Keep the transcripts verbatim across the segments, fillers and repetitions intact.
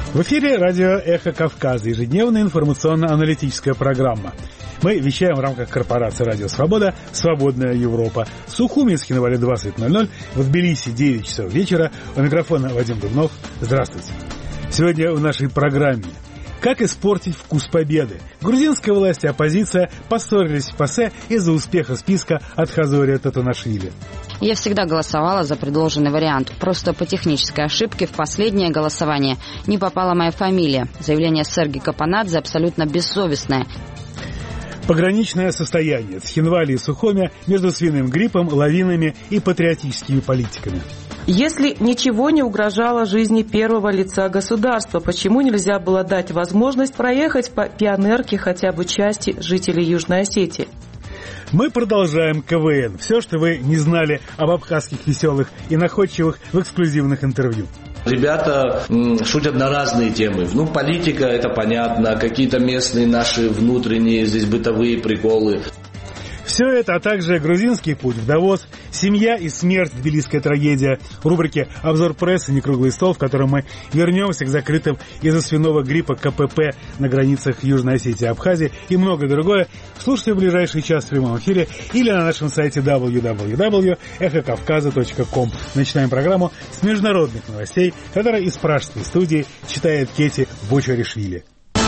В эфире радио «Эхо Кавказа», ежедневная информационно-аналитическая программа. Мы вещаем в рамках корпорации «Радио Свобода», «Свободная Европа». В Сухуми с Хинвали двадцать ноль ноль, в Тбилиси девять часов вечера. У микрофона Вадим Дубнов. Здравствуйте. Сегодня в нашей программе: как испортить вкус победы? Грузинская власть и оппозиция поссорились в ПАСЕ из-за успеха списка от Хазория Татунашвили. Я всегда голосовала за предложенный вариант. Просто по технической ошибке в последнее голосование не попала моя фамилия. Заявление Серги Капанадзе абсолютно бессовестное. Пограничное состояние Цхинвали и Сухуми между свиным гриппом, лавинами и патриотическими политиками. Если ничего не угрожало жизни первого лица государства, почему нельзя было дать возможность проехать по пионерке хотя бы части жителей Южной Осетии? Мы продолжаем КВН. Все, что вы не знали об абхазских веселых и находчивых в эксклюзивных интервью. Ребята м, шутят на разные темы. Ну, политика, это понятно, какие-то местные наши внутренние здесь бытовые приколы. Все это, а также грузинский путь в Давос, семья и смерть, тбилисская трагедия, в рубрике «Обзор прессы. Некруглый стол», в котором мы вернемся к закрытым из-за свиного гриппа КПП на границах Южной Осетии и Абхазии и многое другое. Слушайте в ближайший час в прямом эфире или на нашем сайте дабл ю дабл ю дабл ю точка эхо кавказа точка ком. Начинаем программу с международных новостей, которые из пражской студии читает Кети Бочаришвили.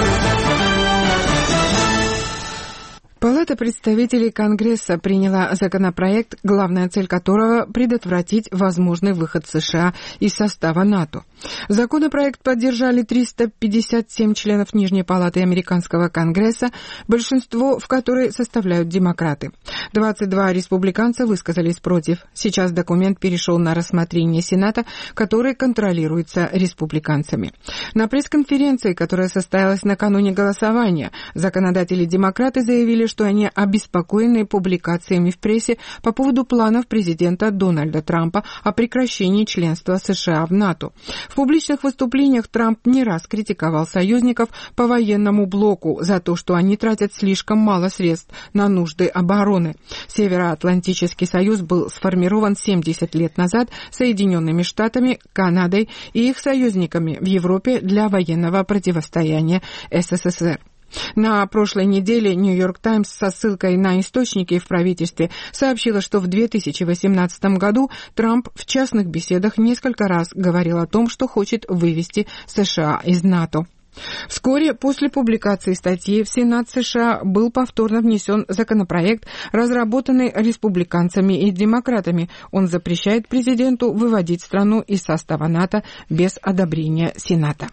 Палата представителей Конгресса приняла законопроект, главная цель которого – предотвратить возможный выход США из состава НАТО. Законопроект поддержали триста пятьдесят семь членов Нижней палаты Американского Конгресса, большинство в которой составляют демократы. двадцать два республиканца высказались против. Сейчас документ перешел на рассмотрение Сената, который контролируется республиканцами. На пресс-конференции, которая состоялась накануне голосования, законодатели-демократы заявили, что они обеспокоены публикациями в прессе по поводу планов президента Дональда Трампа о прекращении членства США в НАТО. В публичных выступлениях Трамп не раз критиковал союзников по военному блоку за то, что они тратят слишком мало средств на нужды обороны. Североатлантический союз был сформирован семьдесят лет назад Соединенными Штатами, Канадой и их союзниками в Европе для военного противостояния СССР. На прошлой неделе «Нью-Йорк Таймс» со ссылкой на источники в правительстве сообщила, что в две тысячи восемнадцатом году Трамп в частных беседах несколько раз говорил о том, что хочет вывести США из НАТО. Вскоре после публикации статьи в Сенат США был повторно внесен законопроект, разработанный республиканцами и демократами. Он запрещает президенту выводить страну из состава НАТО без одобрения Сената.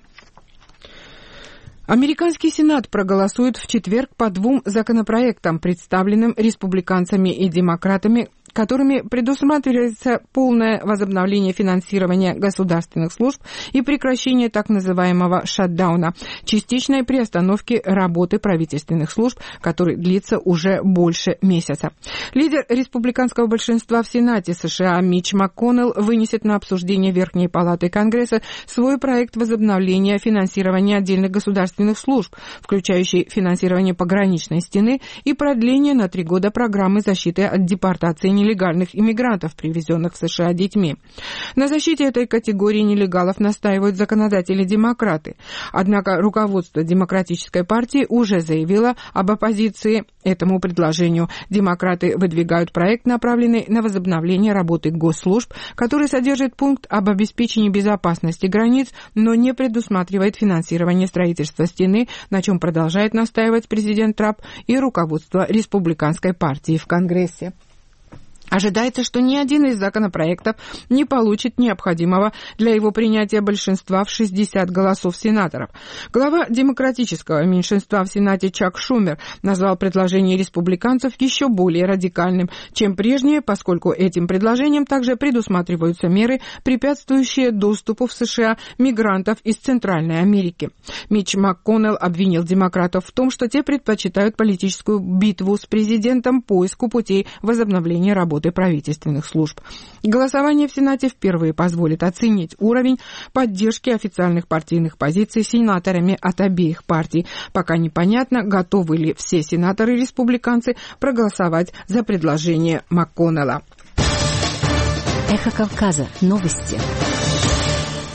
Американский Сенат проголосует в четверг по двум законопроектам, представленным республиканцами и демократами, которыми предусматривается полное возобновление финансирования государственных служб и прекращение так называемого шатдауна, частичной приостановки работы правительственных служб, который длится уже больше месяца. Лидер республиканского большинства в Сенате США Митч МакКоннелл вынесет на обсуждение Верхней палаты Конгресса свой проект возобновления финансирования отдельных государственных служб, включающий финансирование пограничной стены и продление на три года программы защиты от депортации нелегальных иммигрантов, привезенных в США детьми. На защите этой категории нелегалов настаивают законодатели-демократы. Однако руководство Демократической партии уже заявило об оппозиции этому предложению. Демократы выдвигают проект, направленный на возобновление работы госслужб, который содержит пункт об обеспечении безопасности границ, но не предусматривает финансирование строительства стены, на чем продолжает настаивать президент Трамп и руководство Республиканской партии в Конгрессе. Ожидается, что ни один из законопроектов не получит необходимого для его принятия большинства в шестьдесят голосов сенаторов. Глава демократического меньшинства в Сенате Чак Шумер назвал предложение республиканцев еще более радикальным, чем прежнее, поскольку этим предложением также предусматриваются меры, препятствующие доступу в США мигрантов из Центральной Америки. Митч МакКоннелл обвинил демократов в том, что те предпочитают политическую битву с президентом поиску путей возобновления работы правительственных служб. Голосование в Сенате впервые позволит оценить уровень поддержки официальных партийных позиций сенаторами от обеих партий. Пока непонятно, готовы ли все сенаторы-республиканцы проголосовать за предложение МакКоннелла. Эхо Кавказа. Новости.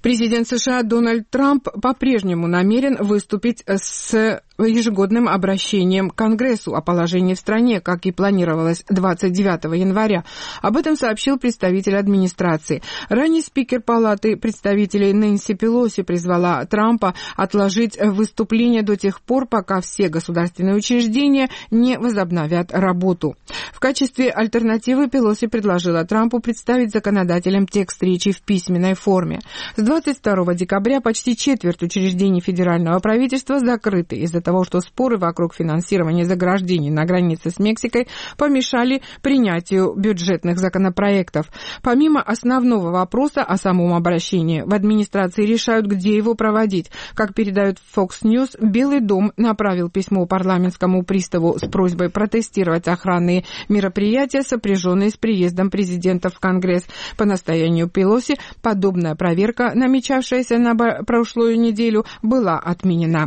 Президент США Дональд Трамп по-прежнему намерен выступить с ежегодным обращением к Конгрессу о положении в стране, как и планировалось двадцать девятого января. Об этом сообщил представитель администрации. Ранее спикер Палаты представителей Нэнси Пелоси призвала Трампа отложить выступление до тех пор, пока все государственные учреждения не возобновят работу. В качестве альтернативы Пелоси предложила Трампу представить законодателям текст речи в письменной форме. С двадцать второго декабря почти четверть учреждений федерального правительства закрыты из-за того, что споры вокруг финансирования заграждений на границе с Мексикой помешали принятию бюджетных законопроектов. Помимо основного вопроса о самом обращении, в администрации решают, где его проводить. Как передают Fox News, Белый дом направил письмо парламентскому приставу с просьбой протестировать охранные мероприятия, сопряженные с приездом президента в Конгресс. По настоянию Пелоси подобная проверка, намечавшаяся на прошлую неделю, была отменена.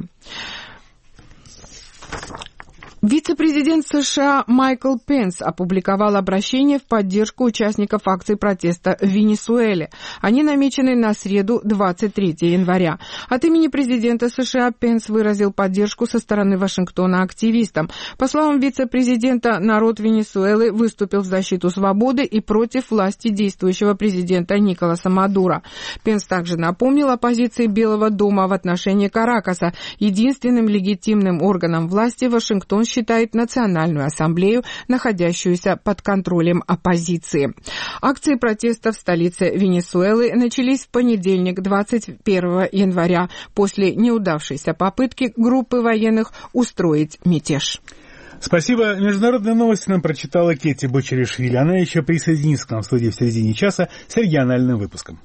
Вице-президент США Майкл Пенс опубликовал обращение в поддержку участников акций протеста в Венесуэле. Они намечены на среду, двадцать третьего января. От имени президента США Пенс выразил поддержку со стороны Вашингтона активистам. По словам вице-президента, народ Венесуэлы выступил в защиту свободы и против власти действующего президента Николаса Мадуро. Пенс также напомнил о позиции Белого дома в отношении Каракаса. Единственным легитимным органом власти Вашингтон считает Национальную ассамблею, находящуюся под контролем оппозиции. Акции протеста в столице Венесуэлы начались в понедельник, двадцать первого января, после неудавшейся попытки группы военных устроить мятеж. Спасибо. Международные новости нам прочитала Кетти Бочеришвили. Она еще присоединится к нам в студии в середине часа с региональным выпуском.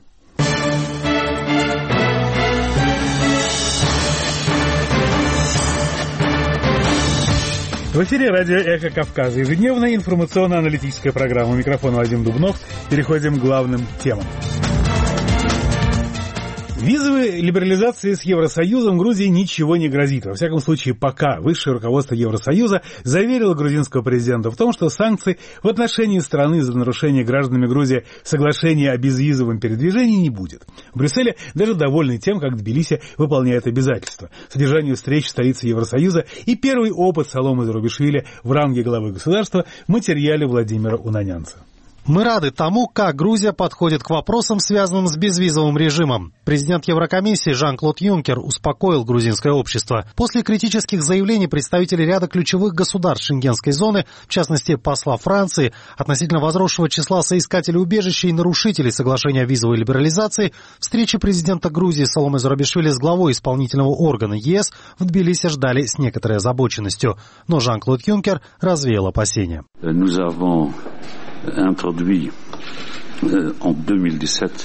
В эфире радио «Эхо Кавказа». Ежедневная информационно-аналитическая программа. У микрофона Вадим Дубнов. Переходим к главным темам. Визовой либерализации с Евросоюзом Грузии ничего не грозит. Во всяком случае, пока высшее руководство Евросоюза заверило грузинского президента в том, что санкций в отношении страны за нарушение гражданами Грузии соглашения о безвизовом передвижении не будет. В Брюсселе даже довольны тем, как Тбилиси выполняет обязательства. Содержанию встреч в столице Евросоюза и первый опыт Саломы Зурабишвили в ранге главы государства в материале Владимира Унанянца. Мы рады тому, как Грузия подходит к вопросам, связанным с безвизовым режимом. Президент Еврокомиссии Жан-Клод Юнкер успокоил грузинское общество. После критических заявлений представителей ряда ключевых государств Шенгенской зоны, в частности посла Франции, относительно возросшего числа соискателей убежища и нарушителей соглашения о визовой либерализации, встречи президента Грузии Саломы Зурабишвили с главой исполнительного органа ЕС в Тбилиси ждали с некоторой озабоченностью. Но Жан-Клод Юнкер развеял опасения. introduit euh, en deux mille dix-sept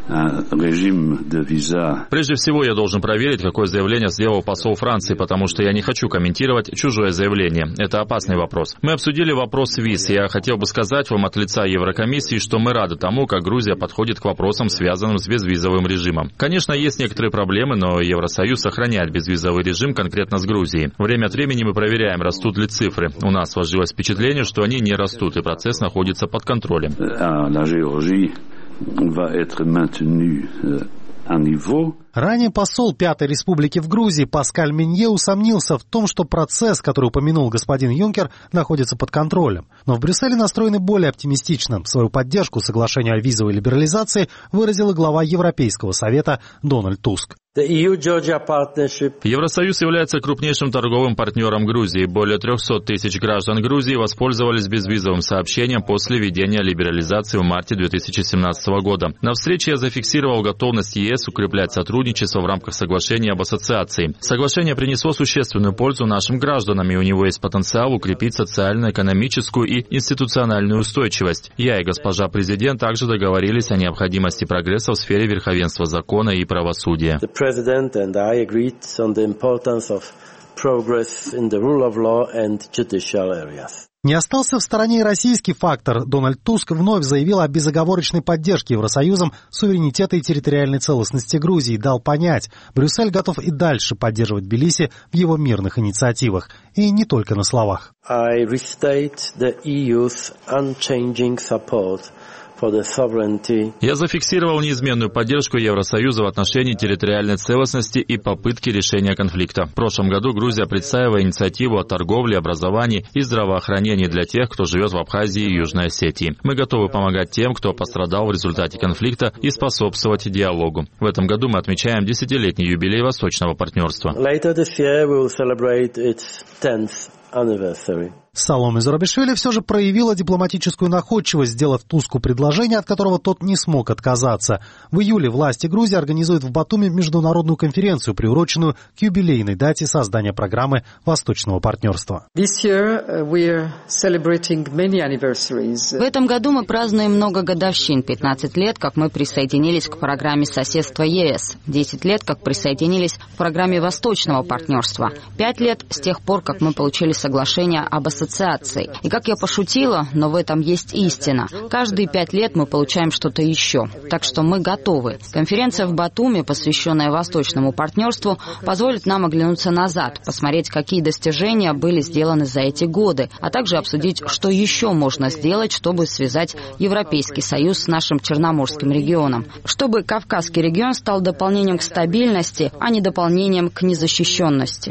Прежде всего, я должен проверить, какое заявление сделал посол Франции, потому что я не хочу комментировать чужое заявление. Это опасный вопрос. Мы обсудили вопрос виз. Я хотел бы сказать вам от лица Еврокомиссии, что мы рады тому, как Грузия подходит к вопросам, связанным с безвизовым режимом. Конечно, есть некоторые проблемы, но Евросоюз сохраняет безвизовый режим конкретно с Грузией. Время от времени мы проверяем, растут ли цифры. У нас сложилось впечатление, что они не растут, и процесс находится под контролем. Ранее посол Пятой Республики в Грузии Паскаль Минье усомнился в том, что процесс, который упомянул господин Юнкер, находится под контролем. Но в Брюсселе настроены более оптимистично. Свою поддержку соглашению о визовой либерализации выразила глава Европейского совета Дональд Туск. Евросоюз является крупнейшим торговым партнером Грузии. Более трехсот тысяч граждан Грузии воспользовались безвизовым сообщением после введения либерализации в марте две тысячи семнадцатого года. На встрече я зафиксировал готовность ЕС укреплять сотрудничество в рамках соглашения об ассоциации. Соглашение принесло существенную пользу нашим гражданам, и у него есть потенциал укрепить социально-экономическую и институциональную устойчивость. Я и госпожа президент также договорились о необходимости прогресса в сфере верховенства закона и правосудия. President and I agreed on the importance of progress in the rule of law and judicial areas. Не остался в стороне и российский фактор. Дональд Туск вновь заявил о безоговорочной поддержке Евросоюзом суверенитета и территориальной целостности Грузии и дал понять, Брюссель готов и дальше поддерживать Тбилиси в его мирных инициативах. И не только на словах. I restate the E U's unchanging support for the sovereignty. Я зафиксировал неизменную поддержку Евросоюза в отношении территориальной целостности и попытки решения конфликта. В прошлом году Грузия представила инициативу о торговле, образовании и здравоохранении для тех, кто живет в Абхазии и Южной Осетии. Мы готовы помогать тем, кто пострадал в результате конфликта, и способствовать диалогу. В этом году мы отмечаем десятилетний юбилей Восточного партнерства. Later this year we will celebrate its tenth anniversary. Саломе Зурабишвили все же проявила дипломатическую находчивость, сделав Туску предложение, от которого тот не смог отказаться. В июле власти Грузии организуют в Батуми международную конференцию, приуроченную к юбилейной дате создания программы Восточного партнерства. В этом году мы празднуем много годовщин. пятнадцать лет, как мы присоединились к программе соседства ЕС. десять лет, как присоединились к программе Восточного партнерства. пять лет с тех пор, как мы получили соглашение об ассоциации. И как я пошутила, но в этом есть истина. Каждые пять лет мы получаем что-то еще. Так что мы готовы. Конференция в Батуми, посвященная Восточному партнерству, позволит нам оглянуться назад, посмотреть, какие достижения были сделаны за эти годы, а также обсудить, что еще можно сделать, чтобы связать Европейский Союз с нашим Черноморским регионом. Чтобы Кавказский регион стал дополнением к стабильности, а не дополнением к незащищенности.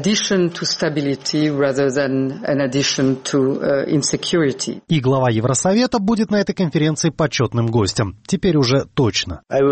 И глава Евросовета будет на этой конференции почетным гостем. Теперь уже точно. Я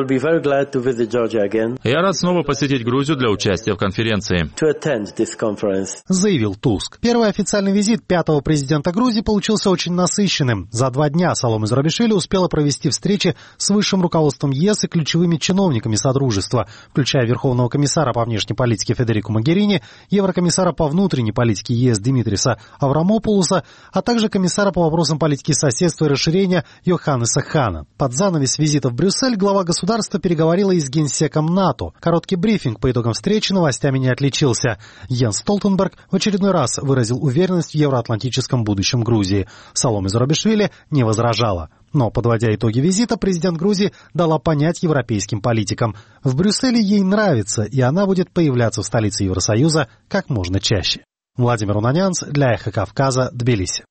рад снова посетить Грузию для участия в конференции. Заявил Туск. Первый официальный визит пятого президента Грузии получился очень насыщенным. За два дня Саломе Зурабишвили успела провести встречи с высшим руководством ЕС и ключевыми чиновниками Содружества, включая Верховного комиссара по внешней политике Федерику Могерини, Еврокомиссара по внутренней политике ЕС Димитриса Аврамопулуса, а также комиссара по вопросам политики соседства и расширения Йоханнеса Хана. Под занавес визита в Брюссель глава государства переговорила и с генсеком НАТО. Короткий брифинг по итогам встречи новостями не отличился. Йенс Столтенберг в очередной раз выразил уверенность в евроатлантическом будущем Грузии. Саломе Зурабишвили не возражала. Но, подводя итоги визита, президент Грузии дала понять европейским политикам: в Брюсселе ей нравится, и она будет появляться в столице Евросоюза как можно чаще. Владимир Унанянц для Эхо Кавказа, Тбилиси.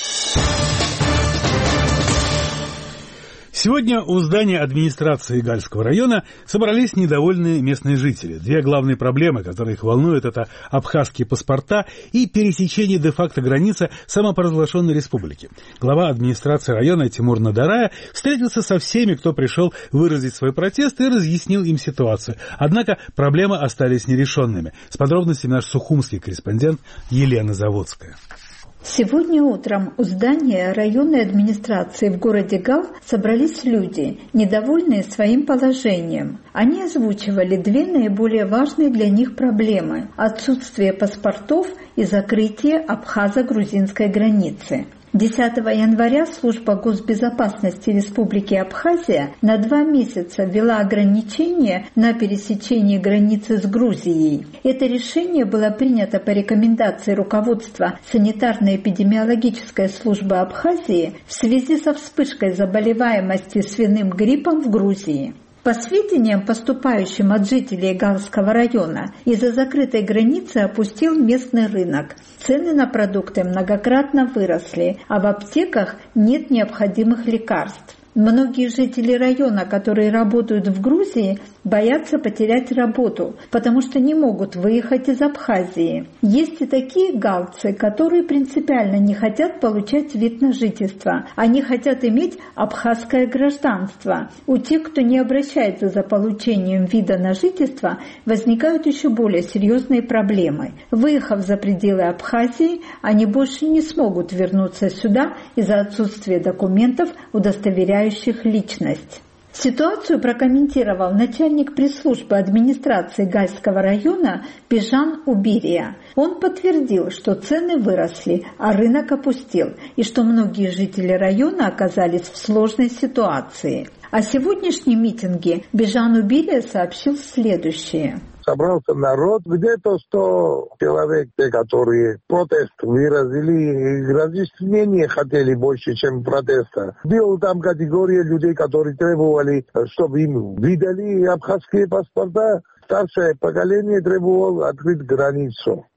Сегодня у здания администрации Гальского района собрались недовольные местные жители. Две главные проблемы, которые их волнуют, это абхазские паспорта и пересечение де-факто границы самопровозглашенной республики. Глава администрации района Тимур Надарая встретился со всеми, кто пришел выразить свой протест, и разъяснил им ситуацию. Однако проблемы остались нерешенными. С подробностями наш сухумский корреспондент Елена Заводская. Сегодня утром у здания районной администрации в городе Гал собрались люди, недовольные своим положением. Они озвучивали две наиболее важные для них проблемы – отсутствие паспортов и закрытие абхазо-грузинской границы. десятого января служба госбезопасности Республики Абхазия на два месяца ввела ограничения на пересечение границы с Грузией. Это решение было принято по рекомендации руководства санитарно-эпидемиологической службы Абхазии в связи со вспышкой заболеваемости свиным гриппом в Грузии. По сведениям, поступающим от жителей Галского района, из-за закрытой границы опустил местный рынок. Цены на продукты многократно выросли, а в аптеках нет необходимых лекарств. Многие жители района, которые работают в Грузии, боятся потерять работу, потому что не могут выехать из Абхазии. Есть и такие галцы, которые принципиально не хотят получать вид на жительство. Они хотят иметь абхазское гражданство. У тех, кто не обращается за получением вида на жительство, возникают еще более серьезные проблемы. Выехав за пределы Абхазии, они больше не смогут вернуться сюда из-за отсутствия документов, удостоверяющих личность. Ситуацию прокомментировал начальник пресс-службы администрации Гальского района Бижан Убирия. Он подтвердил, что цены выросли, а рынок опустел, и что многие жители района оказались в сложной ситуации. О сегодняшнем митинге Бижан Убирия сообщил следующее. Собрался народ, где-то сто человек, те, которые протест выразили, разъяснение хотели больше, чем протеста. Была там категория людей, которые требовали, чтобы им выдали абхазские паспорта. Старшее поколение требовало открыть границу.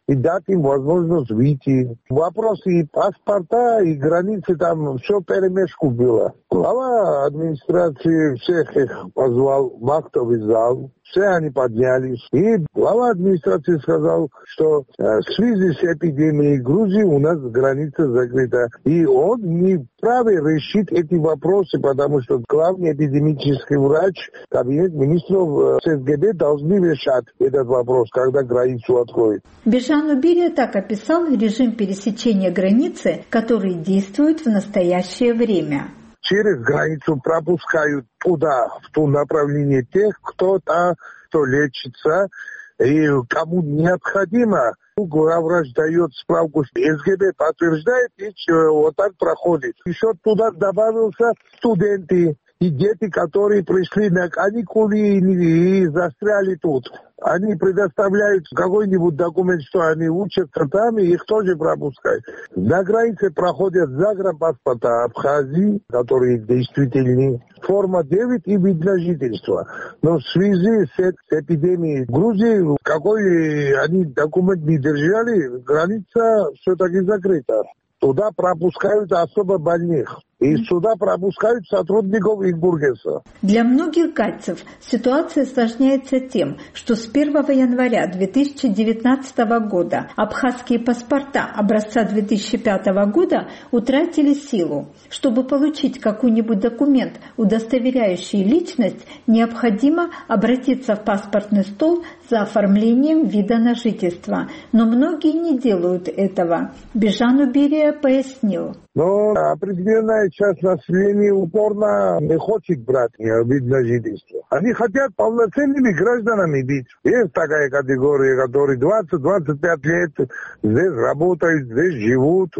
и дать им возможность выйти. Вопросы и паспорта, и границы, там все перемешку было. Глава администрации всех их позвал в актовый зал. Все они поднялись. И глава администрации сказал, что э, в связи с эпидемией Грузии у нас граница закрыта. И он не вправе решить эти вопросы, потому что главный эпидемический врач, кабинет министров э, СГБ должны решать этот вопрос, когда границу откроют. Бижан Убирия так описал режим пересечения границы, который действует в настоящее время. Через границу пропускают туда, в то направление тех, кто там, кто лечится, и кому необходимо. Главврач дает справку, СГБ подтверждает, и вот так проходит. Еще туда добавился студенты и дети, которые пришли на каникулы и застряли тут. Они предоставляют какой-нибудь документ, что они учатся там, и их тоже пропускают. На границе проходят загранпаспорта Абхазии, которые действительны, форма девять и вид на жительство. Но в связи с, с эпидемией в Грузии, какой они документ не держали, граница все-таки закрыта. Туда пропускают особо больных. И сюда пропускают сотрудников Ингургеса. Для многих гальцев ситуация осложняется тем, что с первого января две тысячи девятнадцатого года абхазские паспорта образца две тысячи пятого года утратили силу. Чтобы получить какой-нибудь документ, удостоверяющий личность, необходимо обратиться в паспортный стол за оформлением вида на жительство. Но многие не делают этого. Бижан Убирия пояснил. Но определенная часть населения упорно не хочет брать вид на жительство. Они хотят полноценными гражданами быть. Есть такая категория, которые двадцать-двадцать пять лет здесь работают, здесь живут.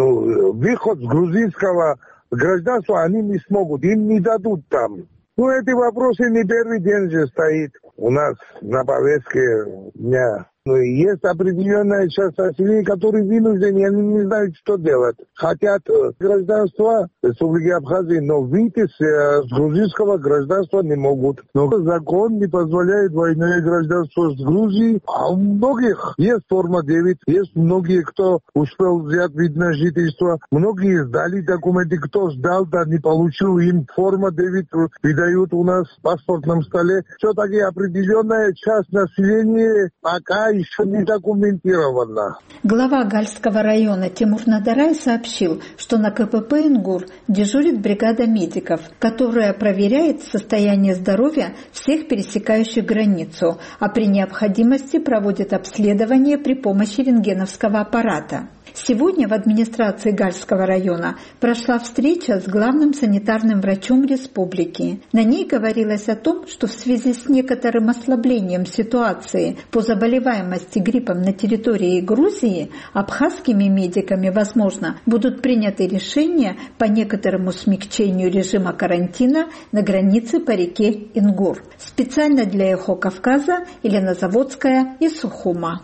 Но выход с грузинского гражданства они не смогут, им не дадут там. Ну, эти вопросы не первый день же стоит у нас на повестке дня. Ну, есть определенная часть населения, которые вынуждены, они не знают, что делать. Хотят гражданства Республики Абхазии, но выйти с, с грузинского гражданства не могут. Но закон не позволяет двойное гражданство с Грузией. А у многих есть форма девять, есть многие, кто успел взять вид на жительство. Многие сдали документы, кто сдал, да не получил, им форма девять выдают у нас в паспортном столе. Все-таки определенная часть населения пока еще не документировано. Глава Гальского района Тимур Надарай сообщил, что на КПП «Ингур» дежурит бригада медиков, которая проверяет состояние здоровья всех пересекающих границу, а при необходимости проводит обследование при помощи рентгеновского аппарата. Сегодня в администрации Гальского района прошла встреча с главным санитарным врачом республики. На ней говорилось о том, что в связи с некоторым ослаблением ситуации по заболеваемости гриппом на территории Грузии абхазскими медиками, возможно, будут приняты решения по некоторому смягчению режима карантина на границе по реке Ингур. Специально для «Эхо Кавказа» Елена Заводская из Сухума.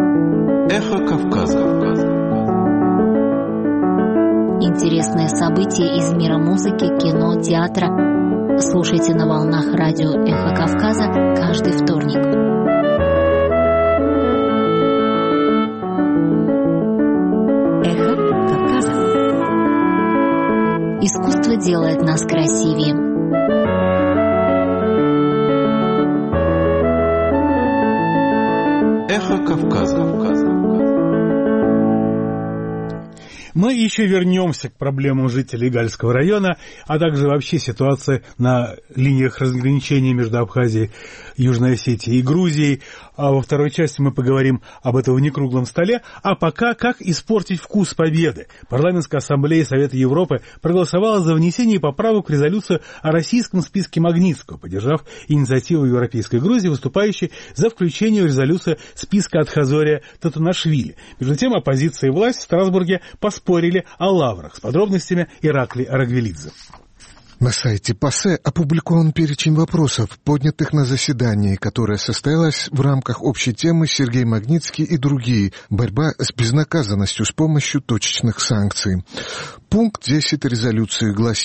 «Эхо Кавказа». Интересные события из мира музыки, кино, театра. Слушайте на волнах радио «Эхо Кавказа» каждый вторник. «Эхо Кавказа». Искусство делает нас красивее. «Эхо Кавказа». Мы еще вернемся к проблемам жителей Гальского района, а также вообще ситуации на линиях разграничения между Абхазией, Южной Осетией и Грузией. А во второй части мы поговорим об этом в некруглом столе. А пока, как испортить вкус победы. Парламентская ассамблея Совета Европы проголосовала за внесение поправок в резолюцию о российском списке Магнитского, поддержав инициативу Европейской Грузии, выступающей за включение в резолюцию списка Атхазория Татунашвили. Между тем, оппозиция и власть в Страсбурге поспорили о лаврах. С подробностями Ираклий Арагвелидзе. На сайте ПАСЕ опубликован перечень вопросов, поднятых на заседании, которое состоялось в рамках общей темы «Сергей Магнитский и другие. Борьба с безнаказанностью с помощью точечных санкций». Пункт десять резолюции гласит: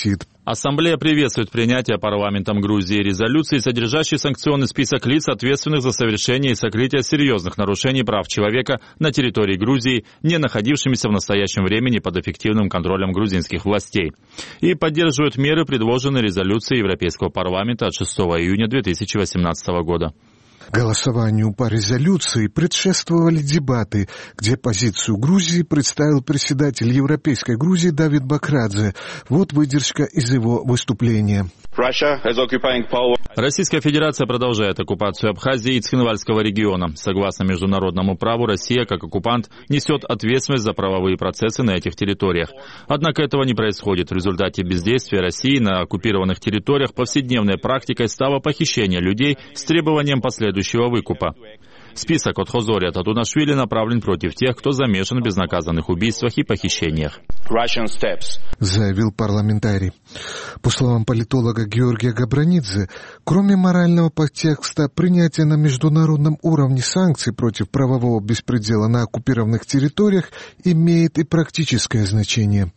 Ассамблея приветствует принятие парламентом Грузии резолюции, содержащей санкционный список лиц, ответственных за совершение и сокрытие серьезных нарушений прав человека на территории Грузии, не находившимися в настоящем времени под эффективным контролем грузинских властей. И поддерживают меры, предложенные резолюцией Европейского парламента от шестого июня две тысячи восемнадцатого года. Голосованию по резолюции предшествовали дебаты, где позицию Грузии представил председатель Европейской Грузии Давид Бакрадзе. Вот выдержка из его выступления. Российская Федерация продолжает оккупацию Абхазии и Цхинвальского региона. Согласно международному праву, Россия, как оккупант, несет ответственность за правовые процессы на этих территориях. Однако этого не происходит. В результате бездействия России на оккупированных территориях повседневной практикой стало похищение людей с требованием последующего выкупа. Список от Хозория Татунашвили направлен против тех, кто замешан в безнаказанных убийствах и похищениях. Заявил парламентарий. По словам политолога Георгия Габранидзе, кроме морального подтекста, принятие на международном уровне санкций против правового беспредела на оккупированных территориях имеет и практическое значение.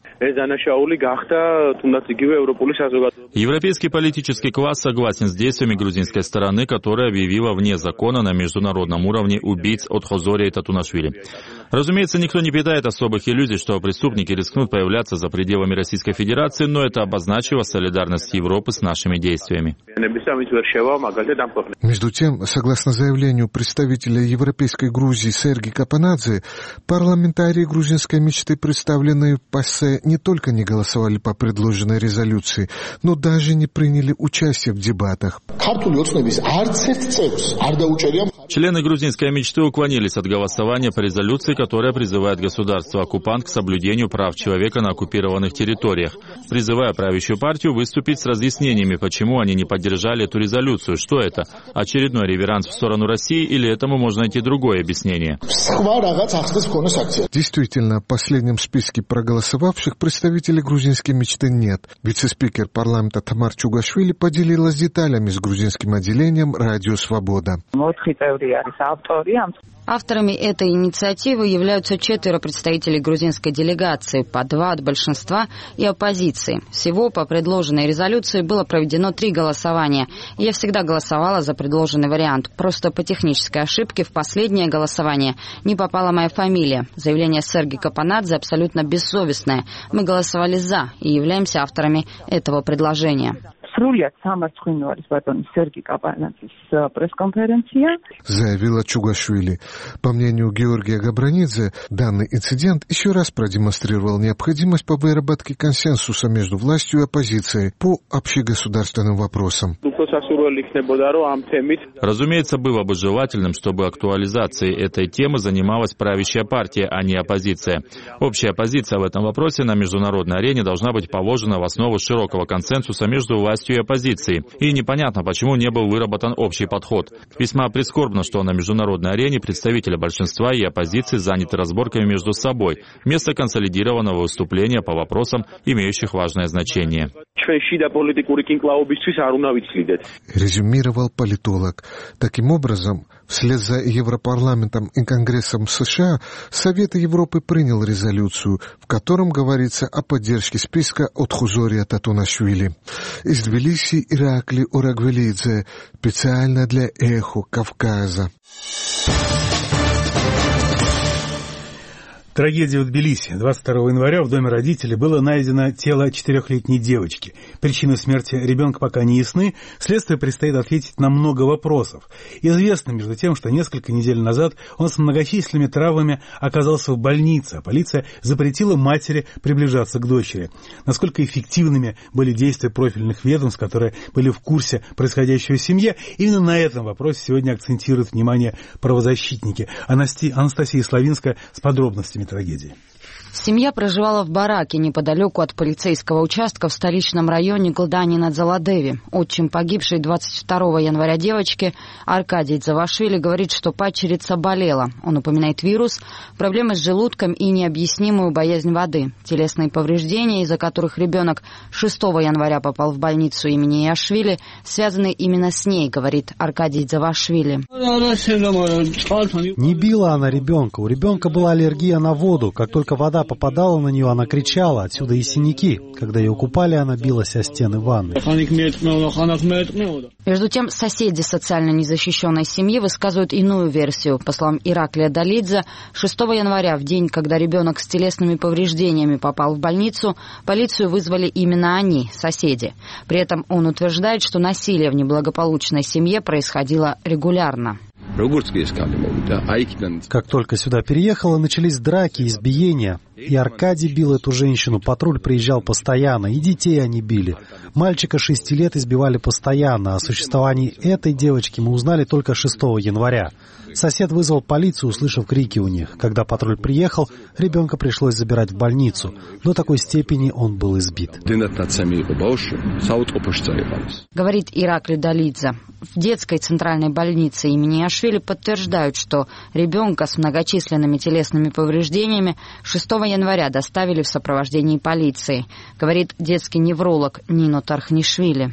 Европейский политический класс согласен с действиями грузинской стороны, которая объявила вне закона на международном уровне убийц от Хозория и Татунашвили. Разумеется, никто не питает особых иллюзий, что преступники рискнут появляться за пределами Российской Федерации, но это обозначило солидарность Европы с нашими действиями. Между тем, согласно заявлению представителя Европейской Грузии Серги Капанадзе, парламентарии грузинской мечты, представленные в ПАСЕ, не только не голосовали по предложенной резолюции, но даже не приняли участие в дебатах. Члены грузинской мечты уклонились от голосования по резолюции, которая призывает государство-оккупант к соблюдению прав человека на оккупированных территориях, призывая правящую партию выступить с разъяснениями, почему они не поддержали эту резолюцию. Что это? Очередной реверанс в сторону России или этому можно найти другое объяснение? Действительно, в последнем списке проголосовавших представителей грузинской мечты нет. Вице-спикер парламента Тамар Чугашвили поделилась деталями с грузинским отделением «Радио Свобода». Авторами этой инициативы являются четверо представителей грузинской делегации, по два от большинства и оппозиции. Всего по предложенной резолюции было проведено три голосования. Я всегда голосовала за предложенный вариант. Просто по технической ошибке в последнее голосование не попала моя фамилия. Заявление Серги Капанадзе абсолютно бессовестное. Мы голосовали «за» и являемся авторами этого предложения. Заявила Чугашвили. По мнению Георгия Габранидзе, данный инцидент еще раз продемонстрировал необходимость по выработке консенсуса между властью и оппозицией по общегосударственным вопросам. Разумеется, было бы желательным, чтобы актуализацией этой темы занималась правящая партия, а не оппозиция. Общая позиция в этом вопросе на международной арене должна быть положена в основу широкого консенсуса между властью и оппозицией. И непонятно, почему не был выработан общий подход. Весьма прискорбно, что на международной арене представители большинства и оппозиции заняты разборками между собой, вместо консолидированного выступления по вопросам, имеющих важное значение. Резюмировал политолог. Таким образом, вслед за Европарламентом и Конгрессом США, Совет Европы принял резолюцию, в котором говорится о поддержке списка от Хозория Татунашвили. Из Тбилиси Иракли Урагвелидзе, специально для «Эхо Кавказа». Трагедия в Тбилиси. двадцать второго января в доме родителей было найдено тело четырехлетней девочки. Причины смерти ребенка пока не ясны. Следствию предстоит ответить на много вопросов. Известно, между тем, что несколько недель назад он с многочисленными травмами оказался в больнице, а полиция запретила матери приближаться к дочери. Насколько эффективными были действия профильных ведомств, которые были в курсе происходящего в семье, именно на этом вопросе сегодня акцентируют внимание правозащитники. Анастасия Славинская с подробностями трагедии. Семья проживала в бараке неподалеку от полицейского участка в столичном районе Гладани-Надзаладеви. Отчим погибшей двадцать второго января девочки Аркадий Дзавашвили говорит, что падчерица болела. Он упоминает вирус, проблемы с желудком и необъяснимую боязнь воды. Телесные повреждения, из-за которых ребенок шестого января попал в больницу имени Яшвили, связаны именно с ней, говорит Аркадий Дзавашвили. Не била она ребенка. У ребенка была аллергия на воду. Как только вода вода попадала на нее, она кричала, отсюда и синяки. Когда ее купали, она билась о стены ванны. Между тем, соседи социально незащищенной семьи высказывают иную версию. По словам Ираклия Далидзе, шестого января, в день, когда ребенок с телесными повреждениями попал в больницу, полицию вызвали именно они, соседи. При этом он утверждает, что насилие в неблагополучной семье происходило регулярно. Как только сюда переехала, начались драки, избиения. И Аркадий бил эту женщину, патруль приезжал постоянно, и детей они били. Мальчика шести лет избивали постоянно, о существовании этой девочки мы узнали только шестого января. Сосед вызвал полицию, услышав крики у них. Когда патруль приехал, ребенка пришлось забирать в больницу. До такой степени он был избит. Говорит Ираклий Далидзе. В детской центральной больнице имени Ашвили подтверждают, что ребенка с многочисленными телесными повреждениями шестого января доставили в сопровождении полиции, говорит детский невролог Нино Тархнишвили.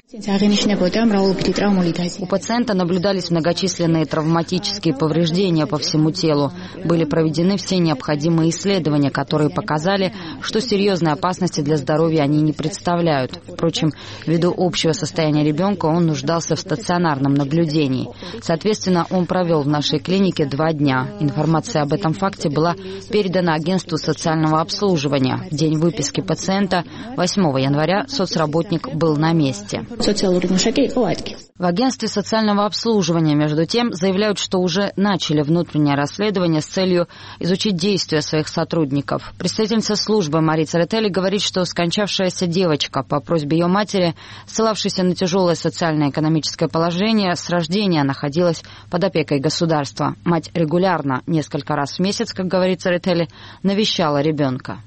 У пациента наблюдались многочисленные травматические повреждения по всему телу. Были проведены все необходимые исследования, которые показали, что серьезной опасности для здоровья они не представляют. Впрочем, ввиду общего состояния ребенка он нуждался в стационарном наблюдении. Соответственно, он провел в нашей клинике два дня. Информация об этом факте была передана агентству социального обслуживания. В день выписки пациента, восьмого января, соцработник был на месте. В агентстве социального обслуживания, между тем, заявляют, что уже начали внутреннее расследование с целью изучить действия своих сотрудников. Представительница службы Мари Церетели говорит, что скончавшаяся девочка по просьбе ее матери, ссылавшейся на тяжелое социально-экономическое положение, с рождения находилась под опекой государства. Мать регулярно, несколько раз в месяц, как говорит Церетели, навещала ребенка.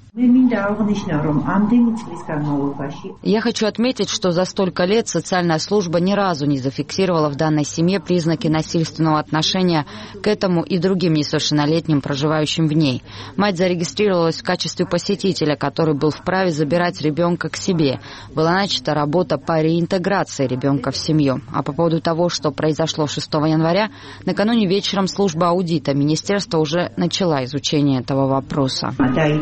Я хочу отметить, что за столько лет социальная служба ни разу не зафиксировала в данной семье признаки насильственного отношения к этому и другим несовершеннолетним, проживающим в ней. Мать зарегистрировалась в качестве посетителя, который был вправе забирать ребенка к себе. Была начата работа по реинтеграции ребенка в семью. А по поводу того, что произошло шестого января, накануне вечером служба аудита министерства уже начала изучение этого вопроса.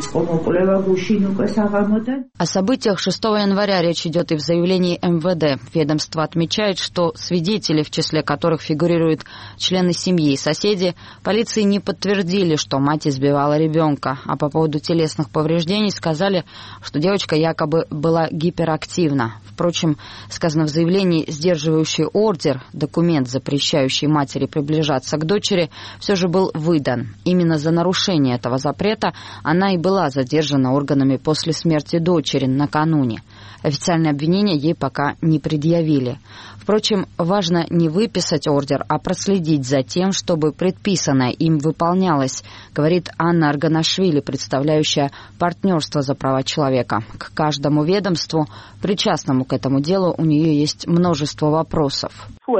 О событиях шестого января речь идет и в заявлении эм вэ дэ. Ведомство отмечает, что свидетели, в числе которых фигурируют члены семьи и соседи, полиции не подтвердили, что мать избивала ребенка. А по поводу телесных повреждений сказали, что девочка якобы была гиперактивна. Впрочем, сказано в заявлении, сдерживающий ордер, документ, запрещающий матери приближаться к дочери, все же был выдан. Именно за нарушение этого запрета она и была задержана органами после смерти дочери накануне. Официальное обвинение ей пока не предъявили. Впрочем, важно не выписать ордер, а проследить за тем, чтобы предписанное им выполнялось, говорит Анна Арганашвили, представляющая партнерство за права человека. К каждому ведомству, причастному к этому делу, у нее есть множество вопросов.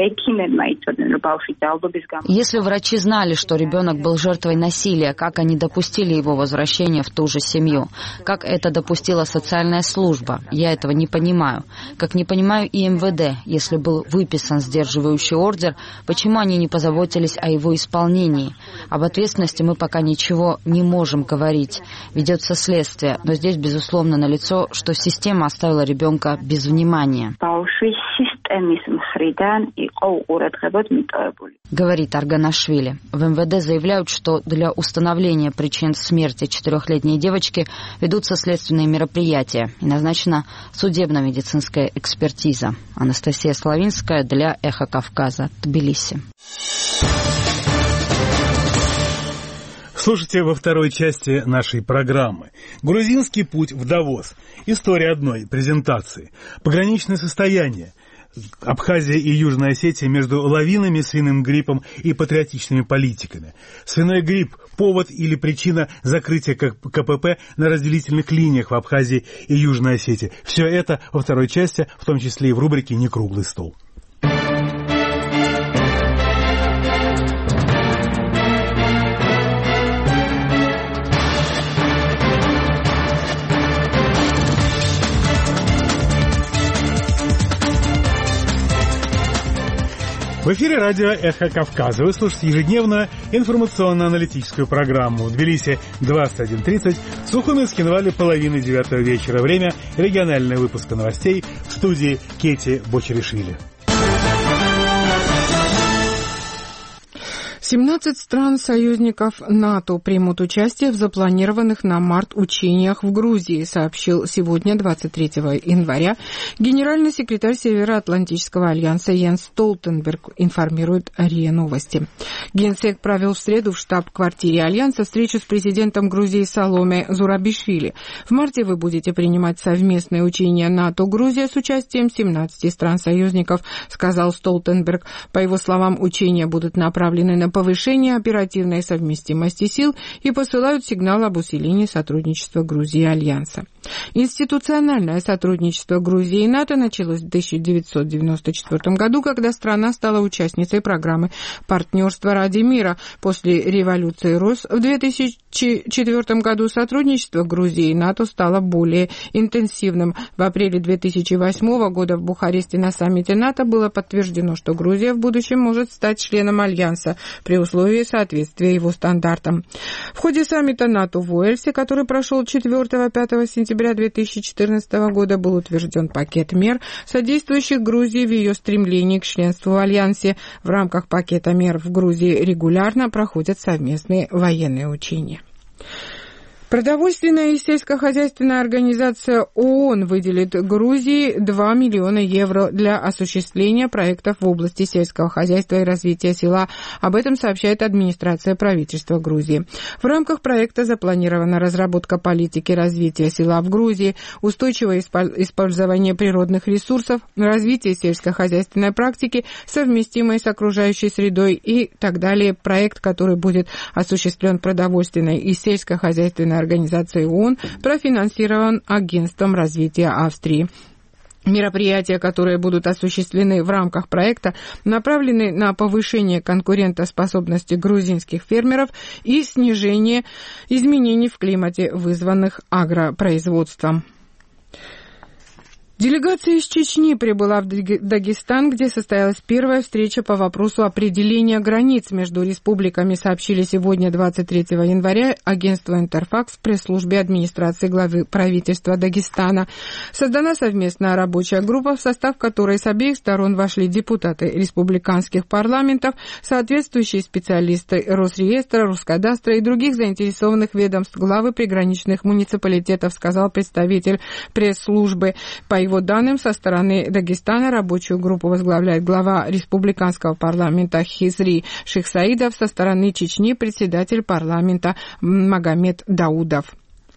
Если врачи знали, что ребенок был жертвой насилия, как они допустили его возвращение в ту же семью? Как это допустила социальная служба? Я этого не понимаю. Как не понимаю и эм вэ дэ. Если был выписан сдерживающий ордер, почему они не позаботились о его исполнении? Об ответственности мы пока ничего не можем говорить. Ведется следствие, но здесь, безусловно, налицо, что система оставила ребенка без внимания. Говорит Арганашвили. В эм вэ дэ заявляют, что для установления причин смерти четырехлетней девочки ведутся следственные мероприятия и назначена судебно-медицинская экспертиза. Анастасия Славинская для «Эхо Кавказа», Тбилиси. Слушайте во второй части нашей программы. Грузинский путь в Давос. История одной презентации. Пограничное состояние. Абхазия и Южная Осетия между лавинами, свиным гриппом и патриотичными политиками. Свиной грипп – повод или причина закрытия ка пэ пэ на разделительных линиях в Абхазии и Южной Осетии. Все это во второй части, в том числе и в рубрике «Некруглый стол». В эфире радио «Эхо Кавказа». Вы слушаете ежедневно информационно-аналитическую программу. В Тбилиси двадцать один тридцать, в Сухуми с Хинвали половины девятого вечера. Время регионального выпуска новостей в студии Кети Бочеришвили. семнадцать стран-союзников НАТО примут участие в запланированных на март учениях в Грузии, сообщил сегодня, двадцать третьего января, генеральный секретарь Североатлантического альянса Йенс Столтенберг, информирует РИА Новости. Генсек провел в среду в штаб-квартире альянса встречу с президентом Грузии Саломе Зурабишвили. В марте вы будете принимать совместные учения НАТО-Грузия с участием семнадцати стран-союзников, сказал Столтенберг. По его словам, учения будут направлены на повышение оперативной совместимости сил и посылают сигнал об усилении сотрудничества Грузии и Альянса. Институциональное сотрудничество Грузии и НАТО началось в тысяча девятьсот девяносто четвёртом году, когда страна стала участницей программы «Партнерство ради мира». После революции РОС в две тысячи четвёртом году сотрудничество Грузии и НАТО стало более интенсивным. В апреле две тысячи восьмого года в Бухаресте на саммите НАТО было подтверждено, что Грузия в будущем может стать членом Альянса при условии соответствия его стандартам. В ходе саммита НАТО в Уэльсе, который прошел четвёртого-пятого сентября две тысячи четырнадцатого года, был утвержден пакет мер, содействующих Грузии в ее стремлении к членству в Альянсе. В рамках пакета мер в Грузии регулярно проходят совместные военные учения. Продовольственная и сельскохозяйственная организация ООН выделит Грузии два миллиона евро для осуществления проектов в области сельского хозяйства и развития села. Об этом сообщает администрация правительства Грузии. В рамках проекта запланирована разработка политики развития села в Грузии, устойчивое использование природных ресурсов, развитие сельскохозяйственной практики, совместимой с окружающей средой и так далее. Проект, который будет осуществлен продовольственной и сельскохозяйственной организацией ООН, профинансирован Агентством развития Австрии. Мероприятия, которые будут осуществлены в рамках проекта, направлены на повышение конкурентоспособности грузинских фермеров и снижение изменений в климате, вызванных агропроизводством. Делегация из Чечни прибыла в Дагестан, где состоялась первая встреча по вопросу определения границ между республиками, сообщили сегодня, двадцать третьего января, агентство «Интерфакс» в пресс-службе администрации главы правительства Дагестана. Создана совместная рабочая группа, в состав которой с обеих сторон вошли депутаты республиканских парламентов, соответствующие специалисты Росреестра, Роскадастра и других заинтересованных ведомств, главы приграничных муниципалитетов, сказал представитель пресс-службы. По его данным, со стороны Дагестана рабочую группу возглавляет глава республиканского парламента Хизри Шихсаидов, со стороны Чечни председатель парламента Магомед Даудов.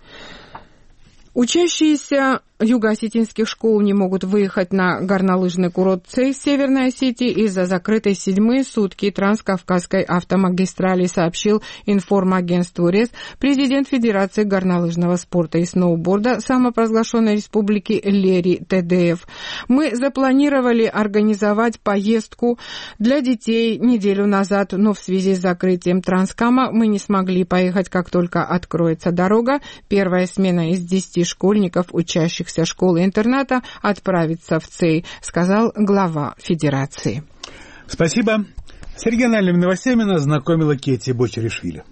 Учащиеся юго-осетинских школ не могут выехать на горнолыжный курорт Цей Северной Осетии из-за закрытой седьмые сутки Транскавказской автомагистрали, сообщил информагентству РЕС президент Федерации горнолыжного спорта и сноуборда самопровозглашенной республики Лери Тедеев. Мы запланировали организовать поездку для детей неделю назад, но в связи с закрытием Транскама мы не смогли поехать, как только откроется дорога. Первая смена из десяти школьников, учащихся школы-интерната, отправится в Цей, сказал глава Федерации. Спасибо. С региональными новостями нас знакомила Кети Бочеришвили.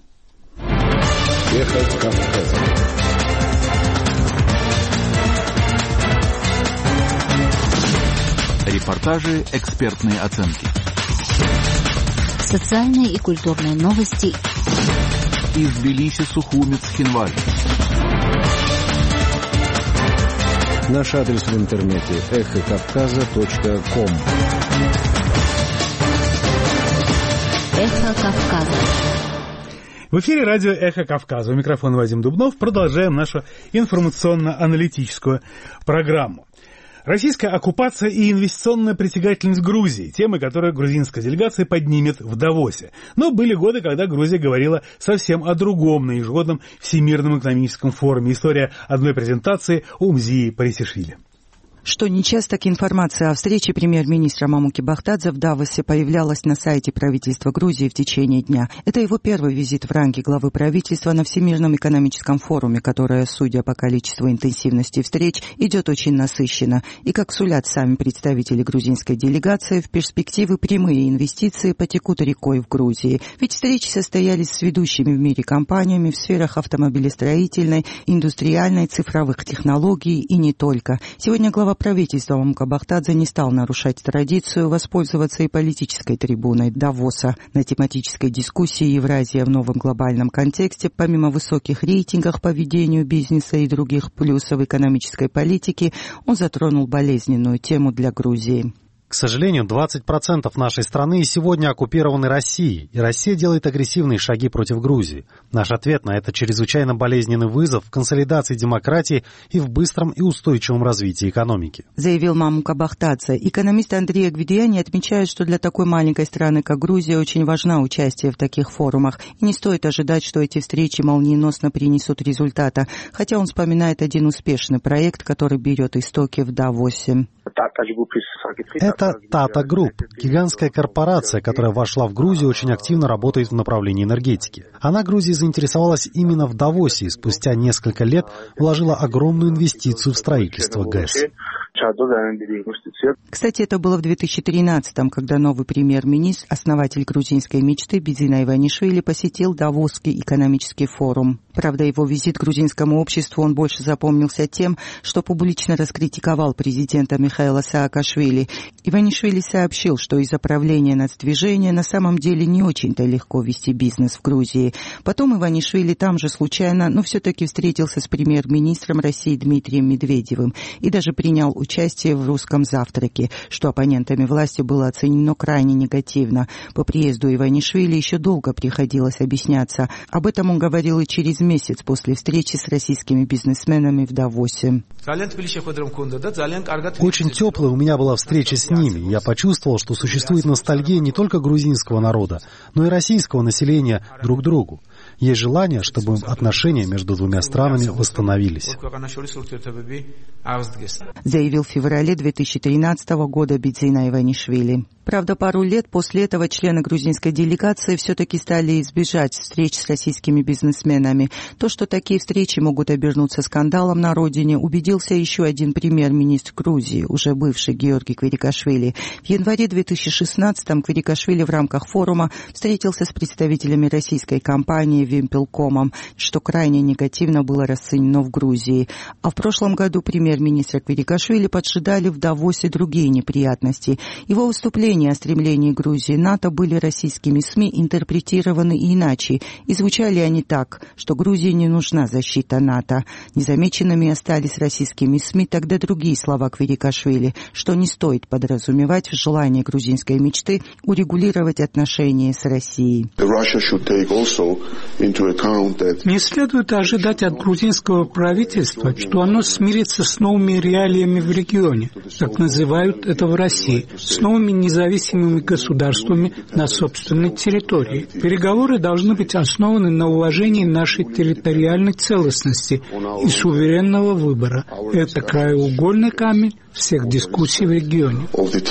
Эхо Кавказа. Репортажи, экспертные оценки. Социальные и культурные новости. Из Тбилиси, Сухуми, Цхинвали. Наш адрес в интернете эхо кавказа точка ком. Эхо Кавказа. В эфире радио «Эхо Кавказа». У микрофона Вадим Дубнов. Продолжаем нашу информационно-аналитическую программу. Российская оккупация и инвестиционная притягательность Грузии – темы, которые грузинская делегация поднимет в Давосе. Но были годы, когда Грузия говорила совсем о другом на ежегодном Всемирном экономическом форуме. История одной презентации Умзии Парисишвили. что нечасто информация о встрече премьер-министра Мамуки Бахтадзе в Давосе появлялась на сайте правительства Грузии в течение дня. Это его первый визит в ранге главы правительства на Всемирном экономическом форуме, которое, судя по количеству интенсивности встреч, идет очень насыщенно. И, как сулят сами представители грузинской делегации, в перспективы прямые инвестиции потекут рекой в Грузии. Ведь встречи состоялись с ведущими в мире компаниями в сферах автомобилестроительной, индустриальной, цифровых технологий и не только. Сегодня глава правительства Мамука Бахтадзе не стал нарушать традицию воспользоваться и политической трибуной Давоса. На тематической дискуссии «Евразия в новом глобальном контексте», помимо высоких рейтингов по ведению бизнеса и других плюсов экономической политики, он затронул болезненную тему для Грузии. К сожалению, двадцать процентов нашей страны сегодня оккупированы Россией, и Россия делает агрессивные шаги против Грузии. Наш ответ на это чрезвычайно болезненный вызов в консолидации демократии и в быстром и устойчивом развитии экономики, заявил Мамука Бахтадзе. Экономист Андрей Агвидиани отмечает, что для такой маленькой страны, как Грузия, очень важно участие в таких форумах, и не стоит ожидать, что эти встречи молниеносно принесут результата, хотя он вспоминает один успешный проект, который берет истоки в Давосе. Это Tata Group, гигантская корпорация, которая вошла в Грузию, очень активно работает в направлении энергетики. Она Грузии заинтересовалась именно в Давосе и спустя несколько лет вложила огромную инвестицию в строительство ГЭС. Кстати, это было в две тысячи тринадцатом, когда новый премьер-министр, основатель грузинской мечты Бидзина Иванишвили посетил Давосский экономический форум. Правда, его визит к грузинскому обществу он больше запомнился тем, что публично раскритиковал президента Михаила Саакашвили. Иванишвили сообщил, что из-за правления нацдвижения на самом деле не очень-то легко вести бизнес в Грузии. Потом Иванишвили там же случайно, но все-таки встретился с премьер-министром России Дмитрием Медведевым и даже принял участие в русском завтраке, что оппонентами власти было оценено крайне негативно. По приезду Иванишвили еще долго приходилось объясняться. Об этом он говорил и через месяц после встречи с российскими бизнесменами в Давосе. Очень теплая у меня была встреча с ними. Я почувствовал, что существует ностальгия не только грузинского народа, но и российского населения друг к другу. Есть желание, чтобы отношения между двумя странами восстановились, заявил в феврале две тысячи тринадцатого года Бидзина Иванишвили. Правда, пару лет после этого члены грузинской делегации все-таки стали избежать встреч с российскими бизнесменами. То, что такие встречи могут обернуться скандалом на родине, убедился еще один премьер-министр Грузии, уже бывший Георгий Квирикашвили. В январе две тысячи шестнадцатом Квирикашвили в рамках форума встретился с представителями российской компании Вимпелкомом, что крайне негативно было расценено в Грузии. А в прошлом году премьер-министра Квирикашвили поджидали в Давосе другие неприятности. Его выступления о стремлении Грузии НАТО были российскими СМИ интерпретированы иначе, и звучали они так, что Грузии не нужна защита НАТО. Незамеченными остались российскими СМИ тогда другие слова Квирикашвили, что не стоит подразумевать в желании грузинской мечты урегулировать отношения с Россией. Не следует ожидать от грузинского правительства, что оно смирится с новыми реалиями в регионе, как называют это в России, с новыми независимыми государствами на собственной территории. Переговоры должны быть основаны на уважении нашей территориальной целостности и суверенного выбора. Это краеугольный камень всех дискуссий в регионе.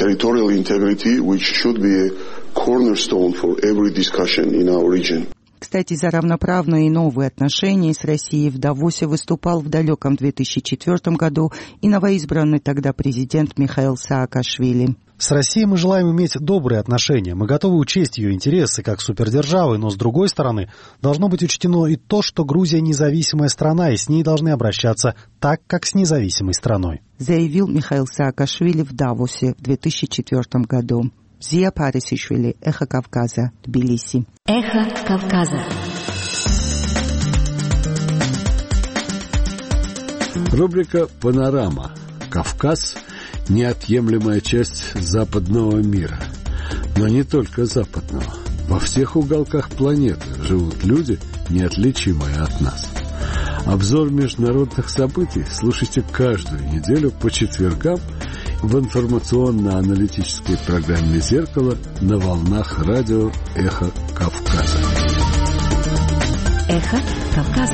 Кстати, за равноправные и новые отношения с Россией в Давосе выступал в далеком две тысячи четвёртом году и новоизбранный тогда президент Михаил Саакашвили. С Россией мы желаем иметь добрые отношения. Мы готовы учесть ее интересы как супердержавы, но, с другой стороны, должно быть учтено и то, что Грузия независимая страна, и с ней должны обращаться так, как с независимой страной, заявил Михаил Саакашвили в Давосе в две тысячи четвёртом году. Зия Парисишвили, Эхо Кавказа, Тбилиси. Эхо Кавказа. Рубрика «Панорама». Кавказ – неотъемлемая часть западного мира. Но не только западного. Во всех уголках планеты живут люди, неотличимые от нас. Обзор международных событий слушайте каждую неделю по четвергам в информационно-аналитической программе «Зеркало» на волнах радио «Эхо Кавказа». «Эхо Кавказа».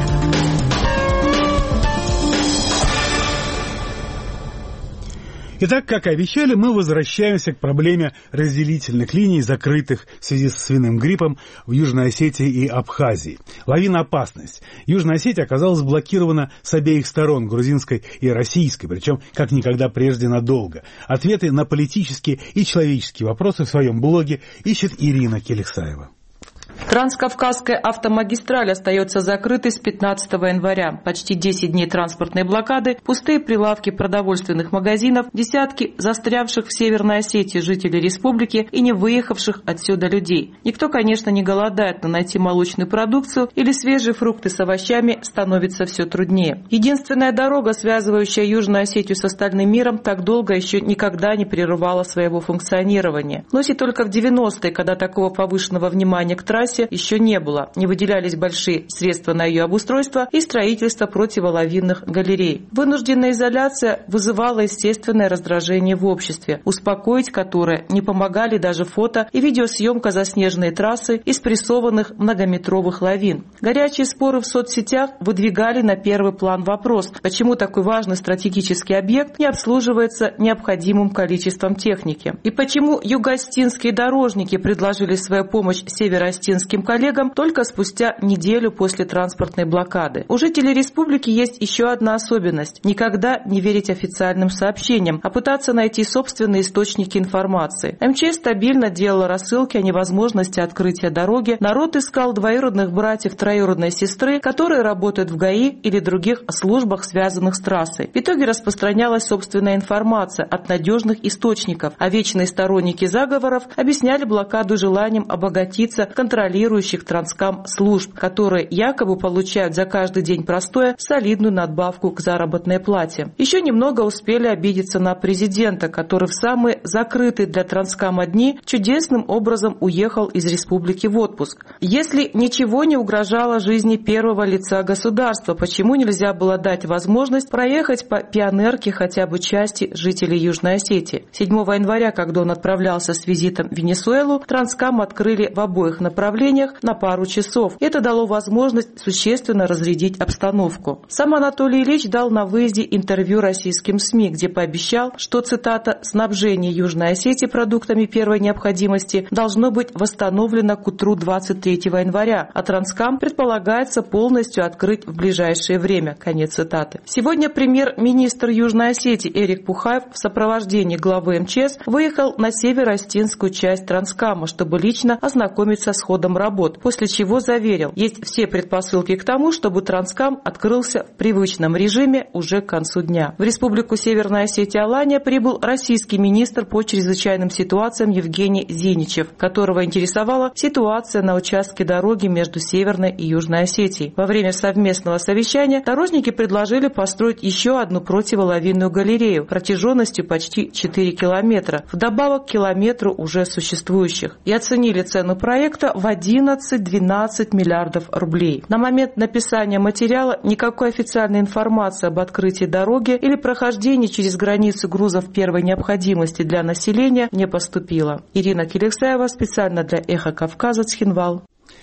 Итак, как и обещали, мы возвращаемся к проблеме разделительных линий, закрытых в связи с свиным гриппом в Южной Осетии и Абхазии. Лавиноопасность. Южная Осетия оказалась блокирована с обеих сторон, грузинской и российской, причем как никогда прежде надолго. Ответы на политические и человеческие вопросы в своем блоге ищет Ирина Келексаева. Транскавказская автомагистраль остается закрытой с пятнадцатого января. Почти десять дней транспортной блокады, пустые прилавки продовольственных магазинов, десятки застрявших в Северной Осетии жителей республики и не выехавших отсюда людей. Никто, конечно, не голодает, но найти молочную продукцию или свежие фрукты с овощами становится все труднее. Единственная дорога, связывающая Южную Осетию с остальным миром, так долго еще никогда не прерывала своего функционирования. Но и только в девяностые, когда такого повышенного внимания к трассе еще не было. Не выделялись большие средства на ее обустройство и строительство противолавинных галерей. Вынужденная изоляция вызывала естественное раздражение в обществе, успокоить которое не помогали даже фото и видеосъемка заснеженной трассы из прессованных многометровых лавин. Горячие споры в соцсетях выдвигали на первый план вопрос, почему такой важный стратегический объект не обслуживается необходимым количеством техники. И почему юго-остинские дорожники предложили свою помощь северо-остинским коллегам только спустя неделю после транспортной блокады. У жителей республики есть еще одна особенность – никогда не верить официальным сообщениям, а пытаться найти собственные источники информации. эм че эс стабильно делала рассылки о невозможности открытия дороги, народ искал двоюродных братьев, троюродной сестры, которые работают в ГАИ или других службах, связанных с трассой. В итоге распространялась собственная информация от надежных источников, а вечные сторонники заговоров объясняли блокаду желанием обогатиться контролирующих Транскам служб, которые якобы получают за каждый день простоя солидную надбавку к заработной плате. Еще немного успели обидеться на президента, который в самые закрытые для Транскама дни чудесным образом уехал из республики в отпуск. Если ничего не угрожало жизни первого лица государства, почему нельзя было дать возможность проехать по Пионерке хотя бы части жителей Южной Осетии? седьмого января, когда он отправлялся с визитом в Венесуэлу, Транскам открыли в обоих направлениях на пару часов. Это дало возможность существенно разрядить обстановку. Сам Анатолий Ильич дал на выезде интервью российским СМИ, где пообещал, что, цитата, «снабжение Южной Осетии продуктами первой необходимости должно быть восстановлено к утру двадцать третьего января, а Транскам предполагается полностью открыть в ближайшее время». Конец цитаты. Сегодня премьер-министр Южной Осетии Эрик Пухаев в сопровождении главы эм че эс выехал на северо-остинскую часть Транскама, чтобы лично ознакомиться с ходом работ, после чего заверил, есть все предпосылки к тому, чтобы Транскам открылся в привычном режиме уже к концу дня. В Республику Северная Осетия-Алания прибыл российский министр по чрезвычайным ситуациям Евгений Зиничев, которого интересовала ситуация на участке дороги между Северной и Южной Осетией. Во время совместного совещания дорожники предложили построить еще одну противолавинную галерею протяженностью почти четыре километра, вдобавок к километру уже существующих, и оценили цену проекта в одиннадцать-двенадцать миллиардов рублей. На момент написания материала никакой официальной информации об открытии дороги или прохождении через границу грузов первой необходимости для населения не поступило. Ирина Келексаева специально для «Эхо Кавказа», Цхинвал.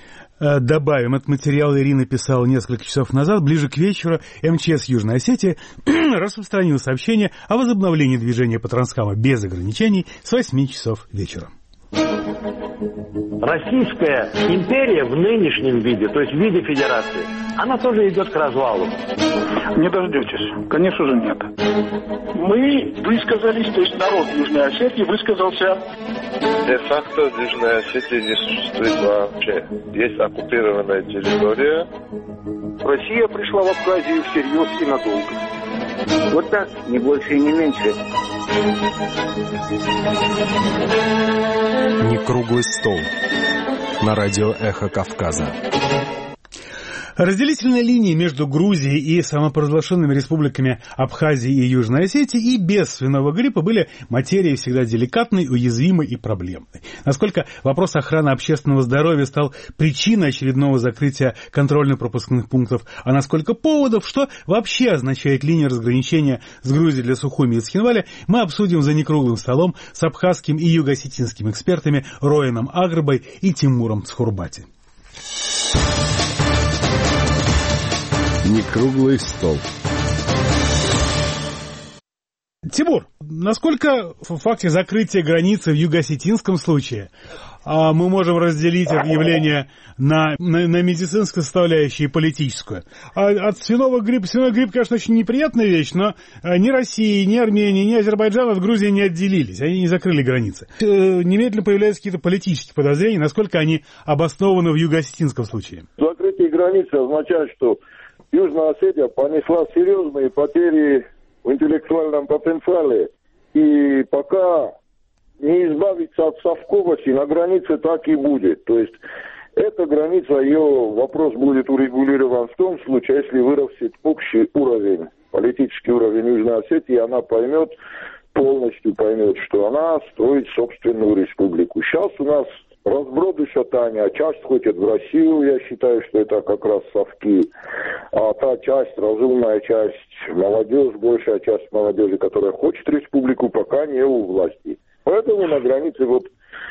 Добавим, этот материал Ирина писала несколько часов назад. Ближе к вечеру эм че эс Южной Осетии распространил сообщение о возобновлении движения по Транскаму без ограничений с восьми часов вечера. Российская империя в нынешнем виде, то есть в виде федерации, она тоже идет к развалу. Не дождетесь. Конечно же нет. Мы высказались, то есть народ Южной Осетии высказался. Де-факто в Южной Осетии не существует вообще. Есть оккупированная территория. Россия пришла в Абхазию всерьез и надолго. Вот так, не больше и не меньше. Не круглый стол. На радио «Эхо Кавказа». Разделительные линии между Грузией и самопровозглашенными республиками Абхазии и Южной Осетии и без свиного гриппа были материей всегда деликатной, уязвимой и проблемной. Насколько вопрос охраны общественного здоровья стал причиной очередного закрытия контрольно-пропускных пунктов, а насколько поводов, что вообще означает линия разграничения с Грузией для Сухуми и Цхинваля, мы обсудим за некруглым столом с абхазским и юго-осетинским экспертами Рояном Агрбой и Тимуром Цхурбати. Не круглый стол. Тимур, насколько в факте закрытия границы в юго-осетинском случае а мы можем разделить это явление на, на, на медицинскую составляющую и политическую. А от свиного гриппа, свиной грипп, конечно, очень неприятная вещь, но ни Россия, ни Армения, ни Азербайджан от Грузии не отделились, они не закрыли границы. Немедленно появляются какие-то политические подозрения, насколько они обоснованы в юго-осетинском случае. Закрытие границы означает, что Южная Осетия понесла серьезные потери в интеллектуальном потенциале, и пока не избавиться от совковости, на границе так и будет. То есть эта граница, ее вопрос будет урегулирован в том случае, если вырастет общий уровень, политический уровень Южной Осетии, она поймет, полностью поймет, что она строит собственную республику. Сейчас у нас разброды шатания, часть хочет в Россию, я считаю, что это как раз совки, а та часть, разумная часть, молодежь, большая часть молодежи, которая хочет республику, пока не у власти. Поэтому на границе вот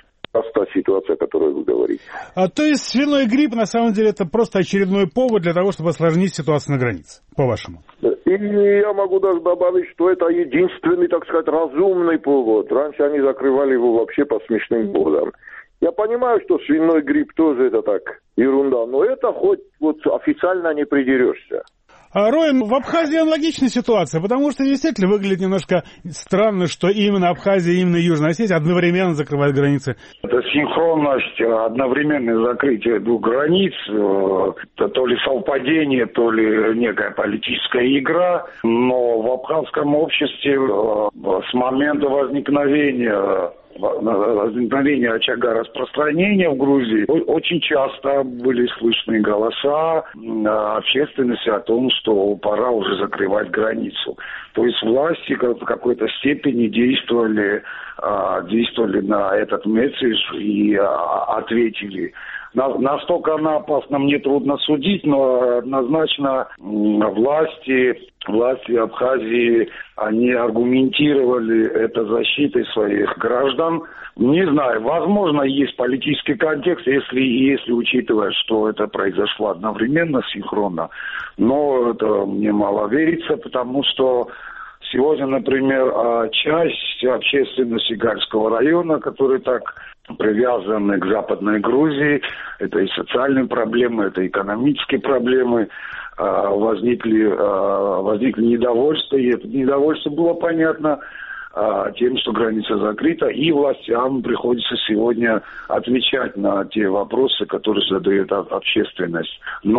та ситуация, о которой вы говорите. А, то есть свиной грипп, на самом деле, это просто очередной повод для того, чтобы осложнить ситуацию на границе, по-вашему? И я могу даже добавить, что это единственный, так сказать, разумный повод. Раньше они закрывали его вообще по смешным поводам. Я понимаю, что свиной грипп тоже это так ерунда, но это хоть вот официально не придерешься. А, Роин, в Абхазии аналогичная ситуация, потому что действительно выглядит немножко странно, что именно Абхазия и именно Южная Осетия одновременно закрывают границы. Это синхронность, одновременное закрытие двух границ, это то ли совпадение, то ли некая политическая игра, но в абхазском обществе с момента возникновения возникновения очага распространения в Грузии очень часто были слышны голоса общественности о том, что пора уже закрывать границу. То есть власти в какой-то степени действовали, действовали на этот месседж и ответили. Настолько она опасна, мне трудно судить, но однозначно власти, власти Абхазии, они аргументировали это защитой своих граждан. Не знаю, возможно, есть политический контекст, если, если учитывать, что это произошло одновременно, синхронно. Но это мне мало верится, потому что сегодня, например, часть общественности Гальского района, которые так привязаны к Западной Грузии, это и социальные проблемы, это и экономические проблемы, возникли, возникли недовольство, и это недовольство было понятно тем, что граница закрыта, и властям приходится сегодня отвечать на те вопросы, которые задает общественность.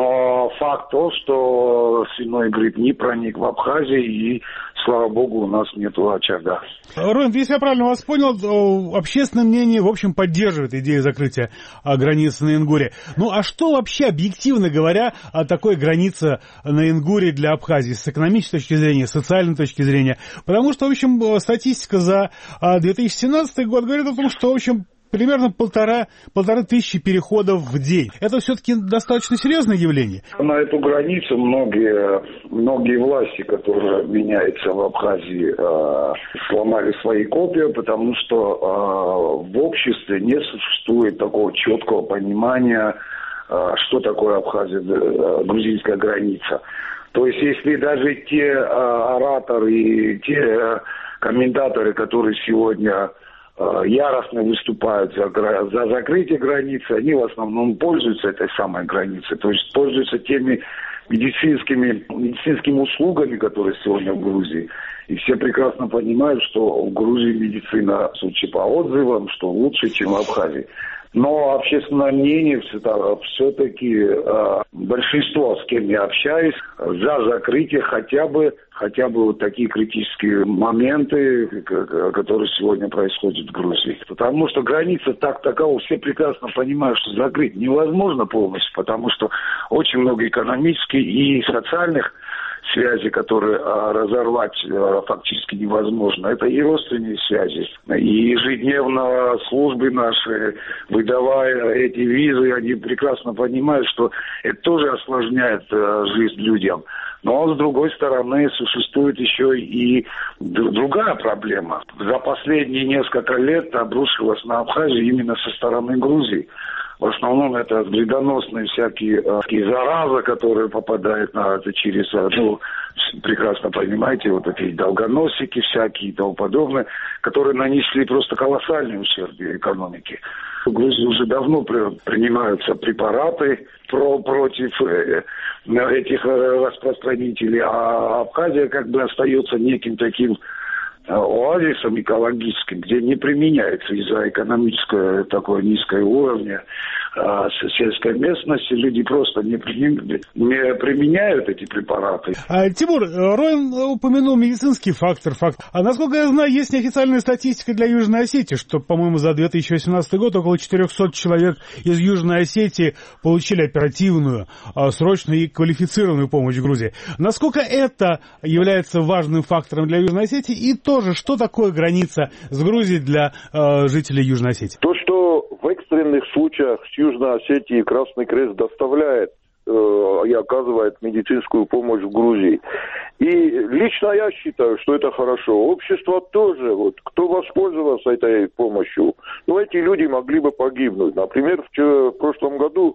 Но факт то, что свиной грипп не проник в Абхазию, и, слава богу, у нас нет очага. Роин, если я правильно вас понял, общественное мнение, в общем, поддерживает идею закрытия границы на Ингуре. Ну, а что вообще, объективно говоря, такой граница на Ингуре для Абхазии с экономической точки зрения, с социальной точки зрения? Потому что, в общем, статистика за две тысячи семнадцатый год говорит о том, что, в общем, примерно полтора, полторы тысячи переходов в день. Это все-таки достаточно серьезное явление. На эту границу многие, многие власти, которые меняются в Абхазии, э, сломали свои копья, потому что э, в обществе не существует такого четкого понимания, э, что такое Абхазия, э, грузинская граница. То есть, если даже те э, ораторы и те э, комментаторы, которые сегодня яростно выступают за, за закрытие границы, они в основном пользуются этой самой границей, то есть пользуются теми медицинскими, медицинскими услугами, которые сегодня в Грузии. И все прекрасно понимают, что в Грузии медицина, судя по отзывам, что лучше, чем в Абхазии. Но общественное мнение все-таки э, большинство, с кем я общаюсь, за закрытие хотя бы, хотя бы вот такие критические моменты, которые сегодня происходят в Грузии. Потому что граница так такова, все прекрасно понимают, что закрыть невозможно полностью, потому что очень много экономических и социальных связи, которые а, разорвать а, фактически невозможно. Это и родственные связи. И ежедневно службы наши, выдавая эти визы, они прекрасно понимают, что это тоже осложняет а, жизнь людям. Но, с другой стороны, существует еще и другая проблема. За последние несколько лет обрушилась на Абхазию именно со стороны Грузии. В основном это вредоносные всякие, всякие заразы, которые попадают на это через, ну, прекрасно понимаете, вот эти долгоносики всякие и тому подобное, которые нанесли просто колоссальный ущерб экономике. В Грузии уже давно при, принимаются препараты про, против э, этих распространителей, а Абхазия как бы остается неким таким оазисом экологическим, где не применяется из-за экономического такого низкого уровня а, сельской местности, люди просто не, приним, не применяют эти препараты. А, Тимур, Роин упомянул медицинский фактор. Факт. А насколько я знаю, есть неофициальная статистика для Южной Осетии, что, по-моему, за две тысячи восемнадцатый год около четыреста человек из Южной Осетии получили оперативную, срочную и квалифицированную помощь в Грузии. Насколько это является важным фактором для Южной Осетии и тоже, что такое граница с Грузией для э, жителей Южной Осетии? То, что в экстренных случаях с Южной Осетии Красный Крест доставляет э, и оказывает медицинскую помощь в Грузии. И лично я считаю, что это хорошо. Общество тоже, вот, кто воспользовался этой помощью, ну, эти люди могли бы погибнуть. Например, в, в прошлом году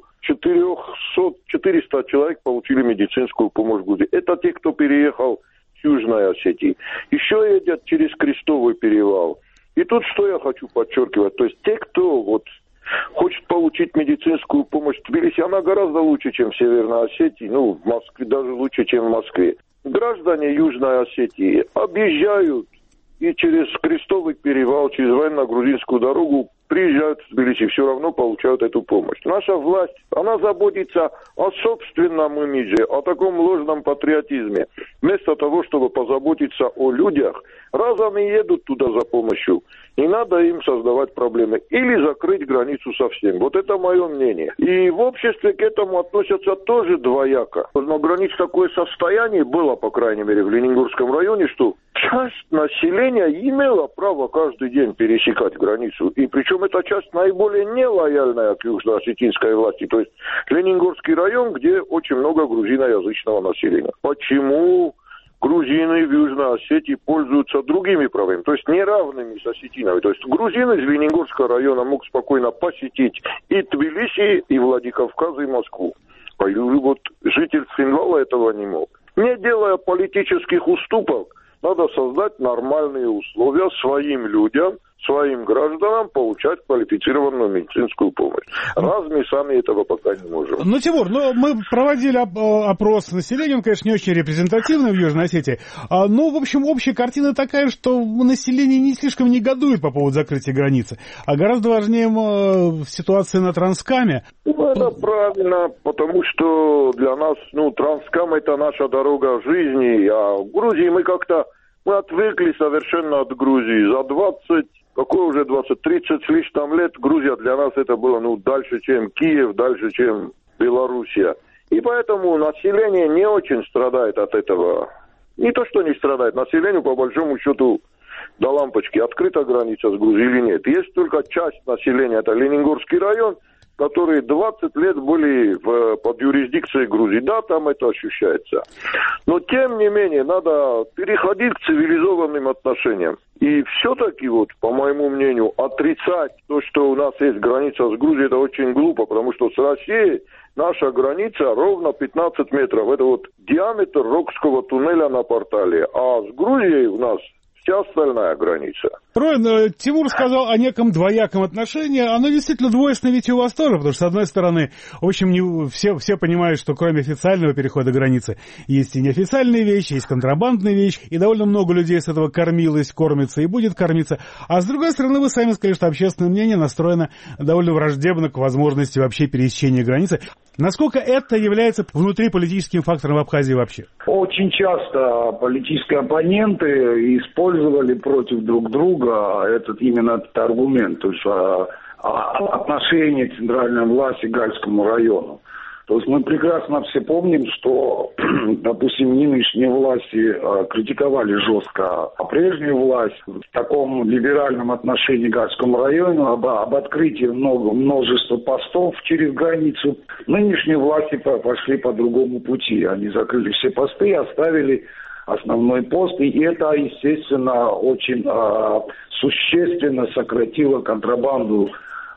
четыреста человек получили медицинскую помощь в Грузии. Это те, кто переехал Южной Осетии. Еще едят через Крестовый перевал. И тут что я хочу подчеркивать. То есть те, кто вот хочет получить медицинскую помощь в Тбилиси, она гораздо лучше, чем в Северной Осетии. Ну, в Москве даже лучше, чем в Москве. Граждане Южной Осетии объезжают и через Крестовый перевал, через военно-грузинскую дорогу приезжают в Тбилиси, все равно получают эту помощь. Наша власть, она заботится о собственном имидже, о таком ложном патриотизме. Вместо того, чтобы позаботиться о людях, раз они едут туда за помощью, не надо им создавать проблемы. Или закрыть границу совсем. Вот это мое мнение. И в обществе к этому относятся тоже двояко. Но границ такое состояние было, по крайней мере, в Ленингорском районе, что часть населения имела право каждый день пересекать границу. И причем эта часть наиболее нелояльная к южно-осетинской власти. То есть Ленингорский район, где очень много грузиноязычного населения. Почему грузины в Южной Осетии пользуются другими правами, то есть неравными с осетинами? То есть грузин из Ленингорского района мог спокойно посетить и Тбилиси, и Владикавказ, и Москву. А вот житель Цхинвала этого не мог. Не делая политических уступок, надо создать нормальные условия своим людям, своим гражданам получать квалифицированную медицинскую помощь. Раз мы сами этого пока не можем. Ну, Тимур, ну, мы проводили опрос населения, он, конечно, не очень репрезентативный в Южной Осетии, но, в общем, общая картина такая, что население не слишком негодует по поводу закрытия границы, а гораздо важнее ситуация на Транскаме. Ну, это правильно, потому что для нас, ну, Транскам — это наша дорога жизни, а в Грузии мы как-то, мы отвыкли совершенно от Грузии. За двадцать, какой уже двадцать, тридцать с лишним лет Грузия для нас это было, ну, дальше, чем Киев, дальше, чем Белоруссия. И поэтому население не очень страдает от этого. Не то, что не страдает, населению, по большому счету, до лампочки, открыта граница с Грузией или нет. Есть только часть населения, это Ленингорский район, которые двадцать лет были в, под юрисдикцией Грузии. Да, там это ощущается. Но, тем не менее, надо переходить к цивилизованным отношениям. И все-таки, вот, по моему мнению, отрицать то, что у нас есть граница с Грузией, это очень глупо, потому что с Россией наша граница ровно пятнадцать метров. Это вот диаметр Рокского туннеля на Портале. А с Грузией у нас вся остальная граница. Правильно, Тимур сказал о неком двояком отношении. Оно действительно двойственное ведь и у вас тоже, потому что, с одной стороны, в общем, не, все, все понимают, что кроме официального перехода границы есть и неофициальные вещи, есть контрабандные вещи, и довольно много людей с этого кормилось, кормится и будет кормиться. А с другой стороны, вы сами сказали, что общественное мнение настроено довольно враждебно к возможности вообще пересечения границы. Насколько это является внутриполитическим фактором в Абхазии вообще? Очень часто политические оппоненты использовали против друг друга этот именно этот аргумент, то есть а, а, отношение центральной власти к Гальскому району. То есть мы прекрасно все помним, что, допустим, нынешние власти а, критиковали жестко а прежнюю власть в таком либеральном отношении к Гальскому району, об, об открытии много, множества постов через границу. Нынешние власти пошли по другому пути. Они закрыли все посты и оставили основной пост, и это, естественно, очень а, существенно сократило контрабанду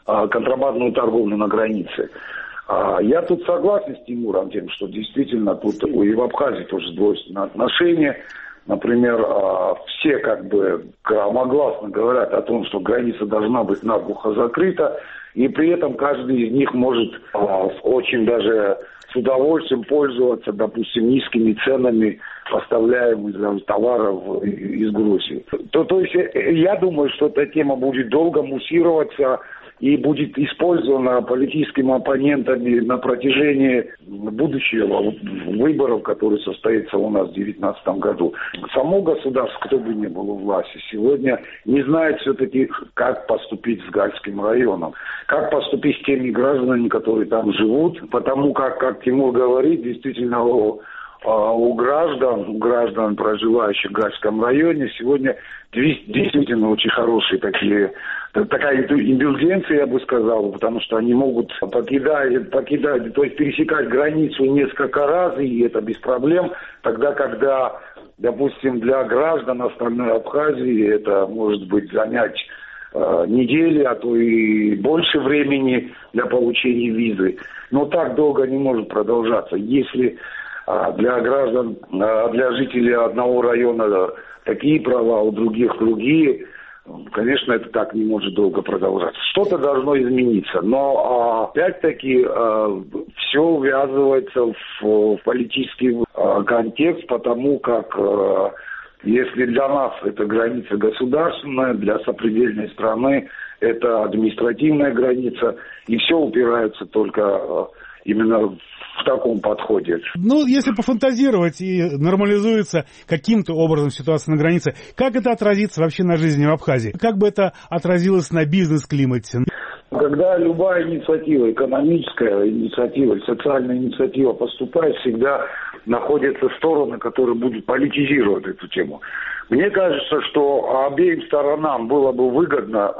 контрабандную торговлю на границе. Я тут согласен с Тимуром тем, что действительно тут и в Абхазии тоже двойственные отношения. Например, все как бы громогласно говорят о том, что граница должна быть наглухо закрыта, и при этом каждый из них может очень даже с удовольствием пользоваться, допустим, низкими ценами поставляемых товаров из Грузии. То, то есть я думаю, что эта тема будет долго муссироваться и будет использована политическими оппонентами на протяжении будущего выборов, которые состоятся у нас в две тысячи девятнадцатом году. Само государство, кто бы ни был у власти, сегодня не знает все-таки, как поступить с Гальским районом, как поступить с теми гражданами, которые там живут, потому как, как Тимур говорит, действительно у, у граждан, у граждан, проживающих в Гальском районе, сегодня действительно очень хорошие такие, такая индульгенция, я бы сказал, потому что они могут покидать, покидать, то есть пересекать границу несколько раз, и это без проблем, тогда, когда, допустим, для граждан остальной Абхазии это может быть занять э, недели, а то и больше времени для получения визы. Но так долго не может продолжаться. Если э, для граждан, э, для жителей одного района такие права, у других другие, конечно, это так не может долго продолжаться. Что-то должно измениться. Но опять-таки все увязывается в, в политический контекст, потому как если для нас это граница государственная, для сопредельной страны это административная граница, и все упирается только именно в таком подходе. Ну, если пофантазировать и нормализуется каким-то образом ситуация на границе, как это отразится вообще на жизни в Абхазии? Как бы это отразилось на бизнес-климате? Когда любая инициатива, экономическая инициатива, социальная инициатива поступает, всегда находятся стороны, которые будут политизировать эту тему. Мне кажется, что обеим сторонам было бы выгодно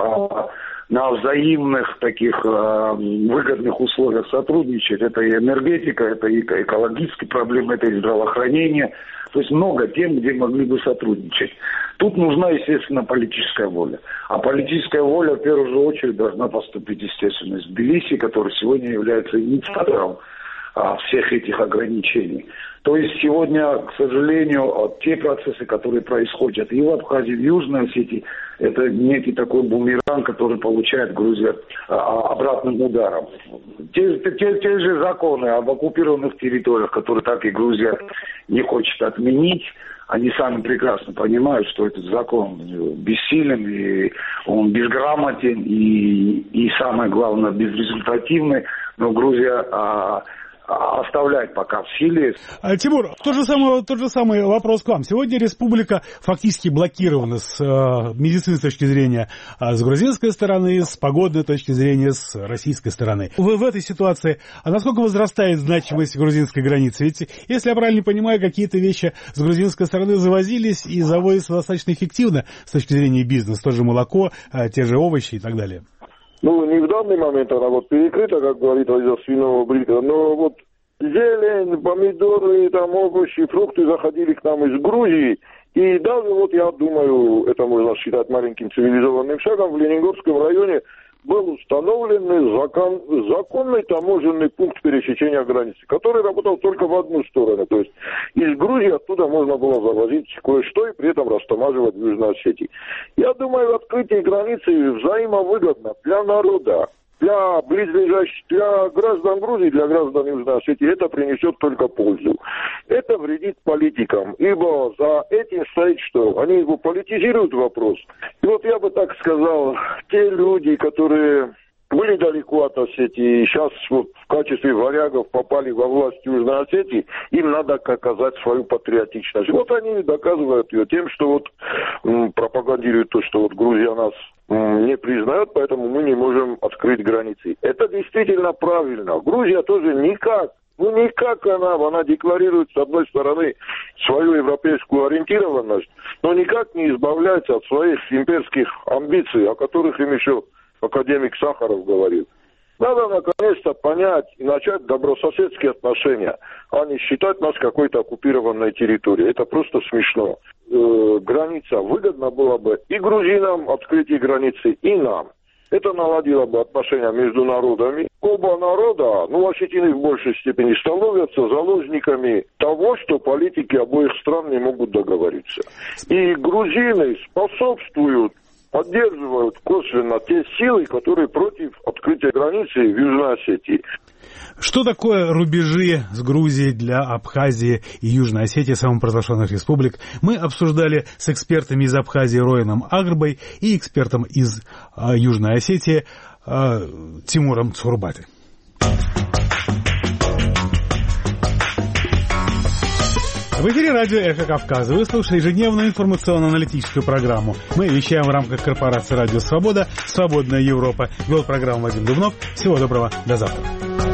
на взаимных таких э, выгодных условиях сотрудничать. Это и энергетика, это и экологические проблемы, это и здравоохранение. То есть много тем, где могли бы сотрудничать. Тут нужна, естественно, политическая воля. А политическая воля, в первую же очередь, должна поступить, естественно, из Тбилиси, который сегодня является инициатором а, всех этих ограничений. То есть сегодня, к сожалению, те процессы, которые происходят и в Абхазии, и в Южной Осетии, это некий такой бумеранг, который получает Грузия обратным ударом. Те, те, те же законы об оккупированных территориях, которые так и Грузия не хочет отменить, они сами прекрасно понимают, что этот закон бессилен, и он безграмотен, и, и самое главное, безрезультативный, но Грузия а, оставляет пока в силе. Тимур, тот же самый, тот же самый вопрос к вам. Сегодня республика фактически блокирована с э, медицинской точки зрения, а с грузинской стороны, с погодной точки зрения, с российской стороны. В, в этой ситуации, а насколько возрастает значимость грузинской границы? Ведь, если я правильно понимаю, какие-то вещи с грузинской стороны завозились и завозятся достаточно эффективно с точки зрения бизнеса, тоже молоко, э, те же овощи и так далее. Ну, не в данный момент она вот перекрыта, как говорится, из-за свиного брита, но вот зелень, помидоры, там овощи, фрукты заходили к нам из Грузии, и даже вот я думаю, это можно считать маленьким цивилизованным шагом, в Ленингорском районе был установлен закон, законный таможенный пункт пересечения границы, который работал только в одну сторону, то есть из Грузии оттуда можно было завозить кое-что и при этом растамаживать в Южной Осетии. Я думаю, открытие границы взаимовыгодно для народа, для близлежащих, для граждан Грузии, для граждан Южной Осетии это принесет только пользу. Это вредит политикам, ибо за этим стоит что? Они его политизируют вопрос. И вот я бы так сказал, те люди, которые были далеко от Осетии, и сейчас вот в качестве варягов попали во власть Южной Осетии, им надо оказать свою патриотичность. Вот они доказывают ее тем, что вот м, пропагандируют то, что вот Грузия нас м, не признает, поэтому мы не можем открыть границы. Это действительно правильно. Грузия тоже никак, ну никак она, она декларирует с одной стороны свою европейскую ориентированность, но никак не избавляется от своих имперских амбиций, о которых им еще академик Сахаров говорил. Надо наконец-то понять и начать добрососедские отношения, а не считать нас какой-то оккупированной территорией. Это просто смешно. Э, граница выгодна была бы и грузинам открытие границы, и нам. Это наладило бы отношения между народами. Оба народа, ну, осетины в большей степени становятся заложниками того, что политики обоих стран не могут договориться. И грузины способствуют, поддерживают косвенно те силы, которые против открытия границы в Южной Осетии. Что такое рубежи с Грузией для Абхазии и Южной Осетии, самопровозглашенных республик, мы обсуждали с экспертами из Абхазии Роином Агрбой и экспертом из э, Южной Осетии э, Тимуром Цурбати. В эфире радио «Эхо Кавказа». Вы слушали ежедневную информационно-аналитическую программу. Мы вещаем в рамках корпорации «Радио Свобода». «Свободная Европа». Вел программу Вадим Дубнов. Всего доброго. До завтра.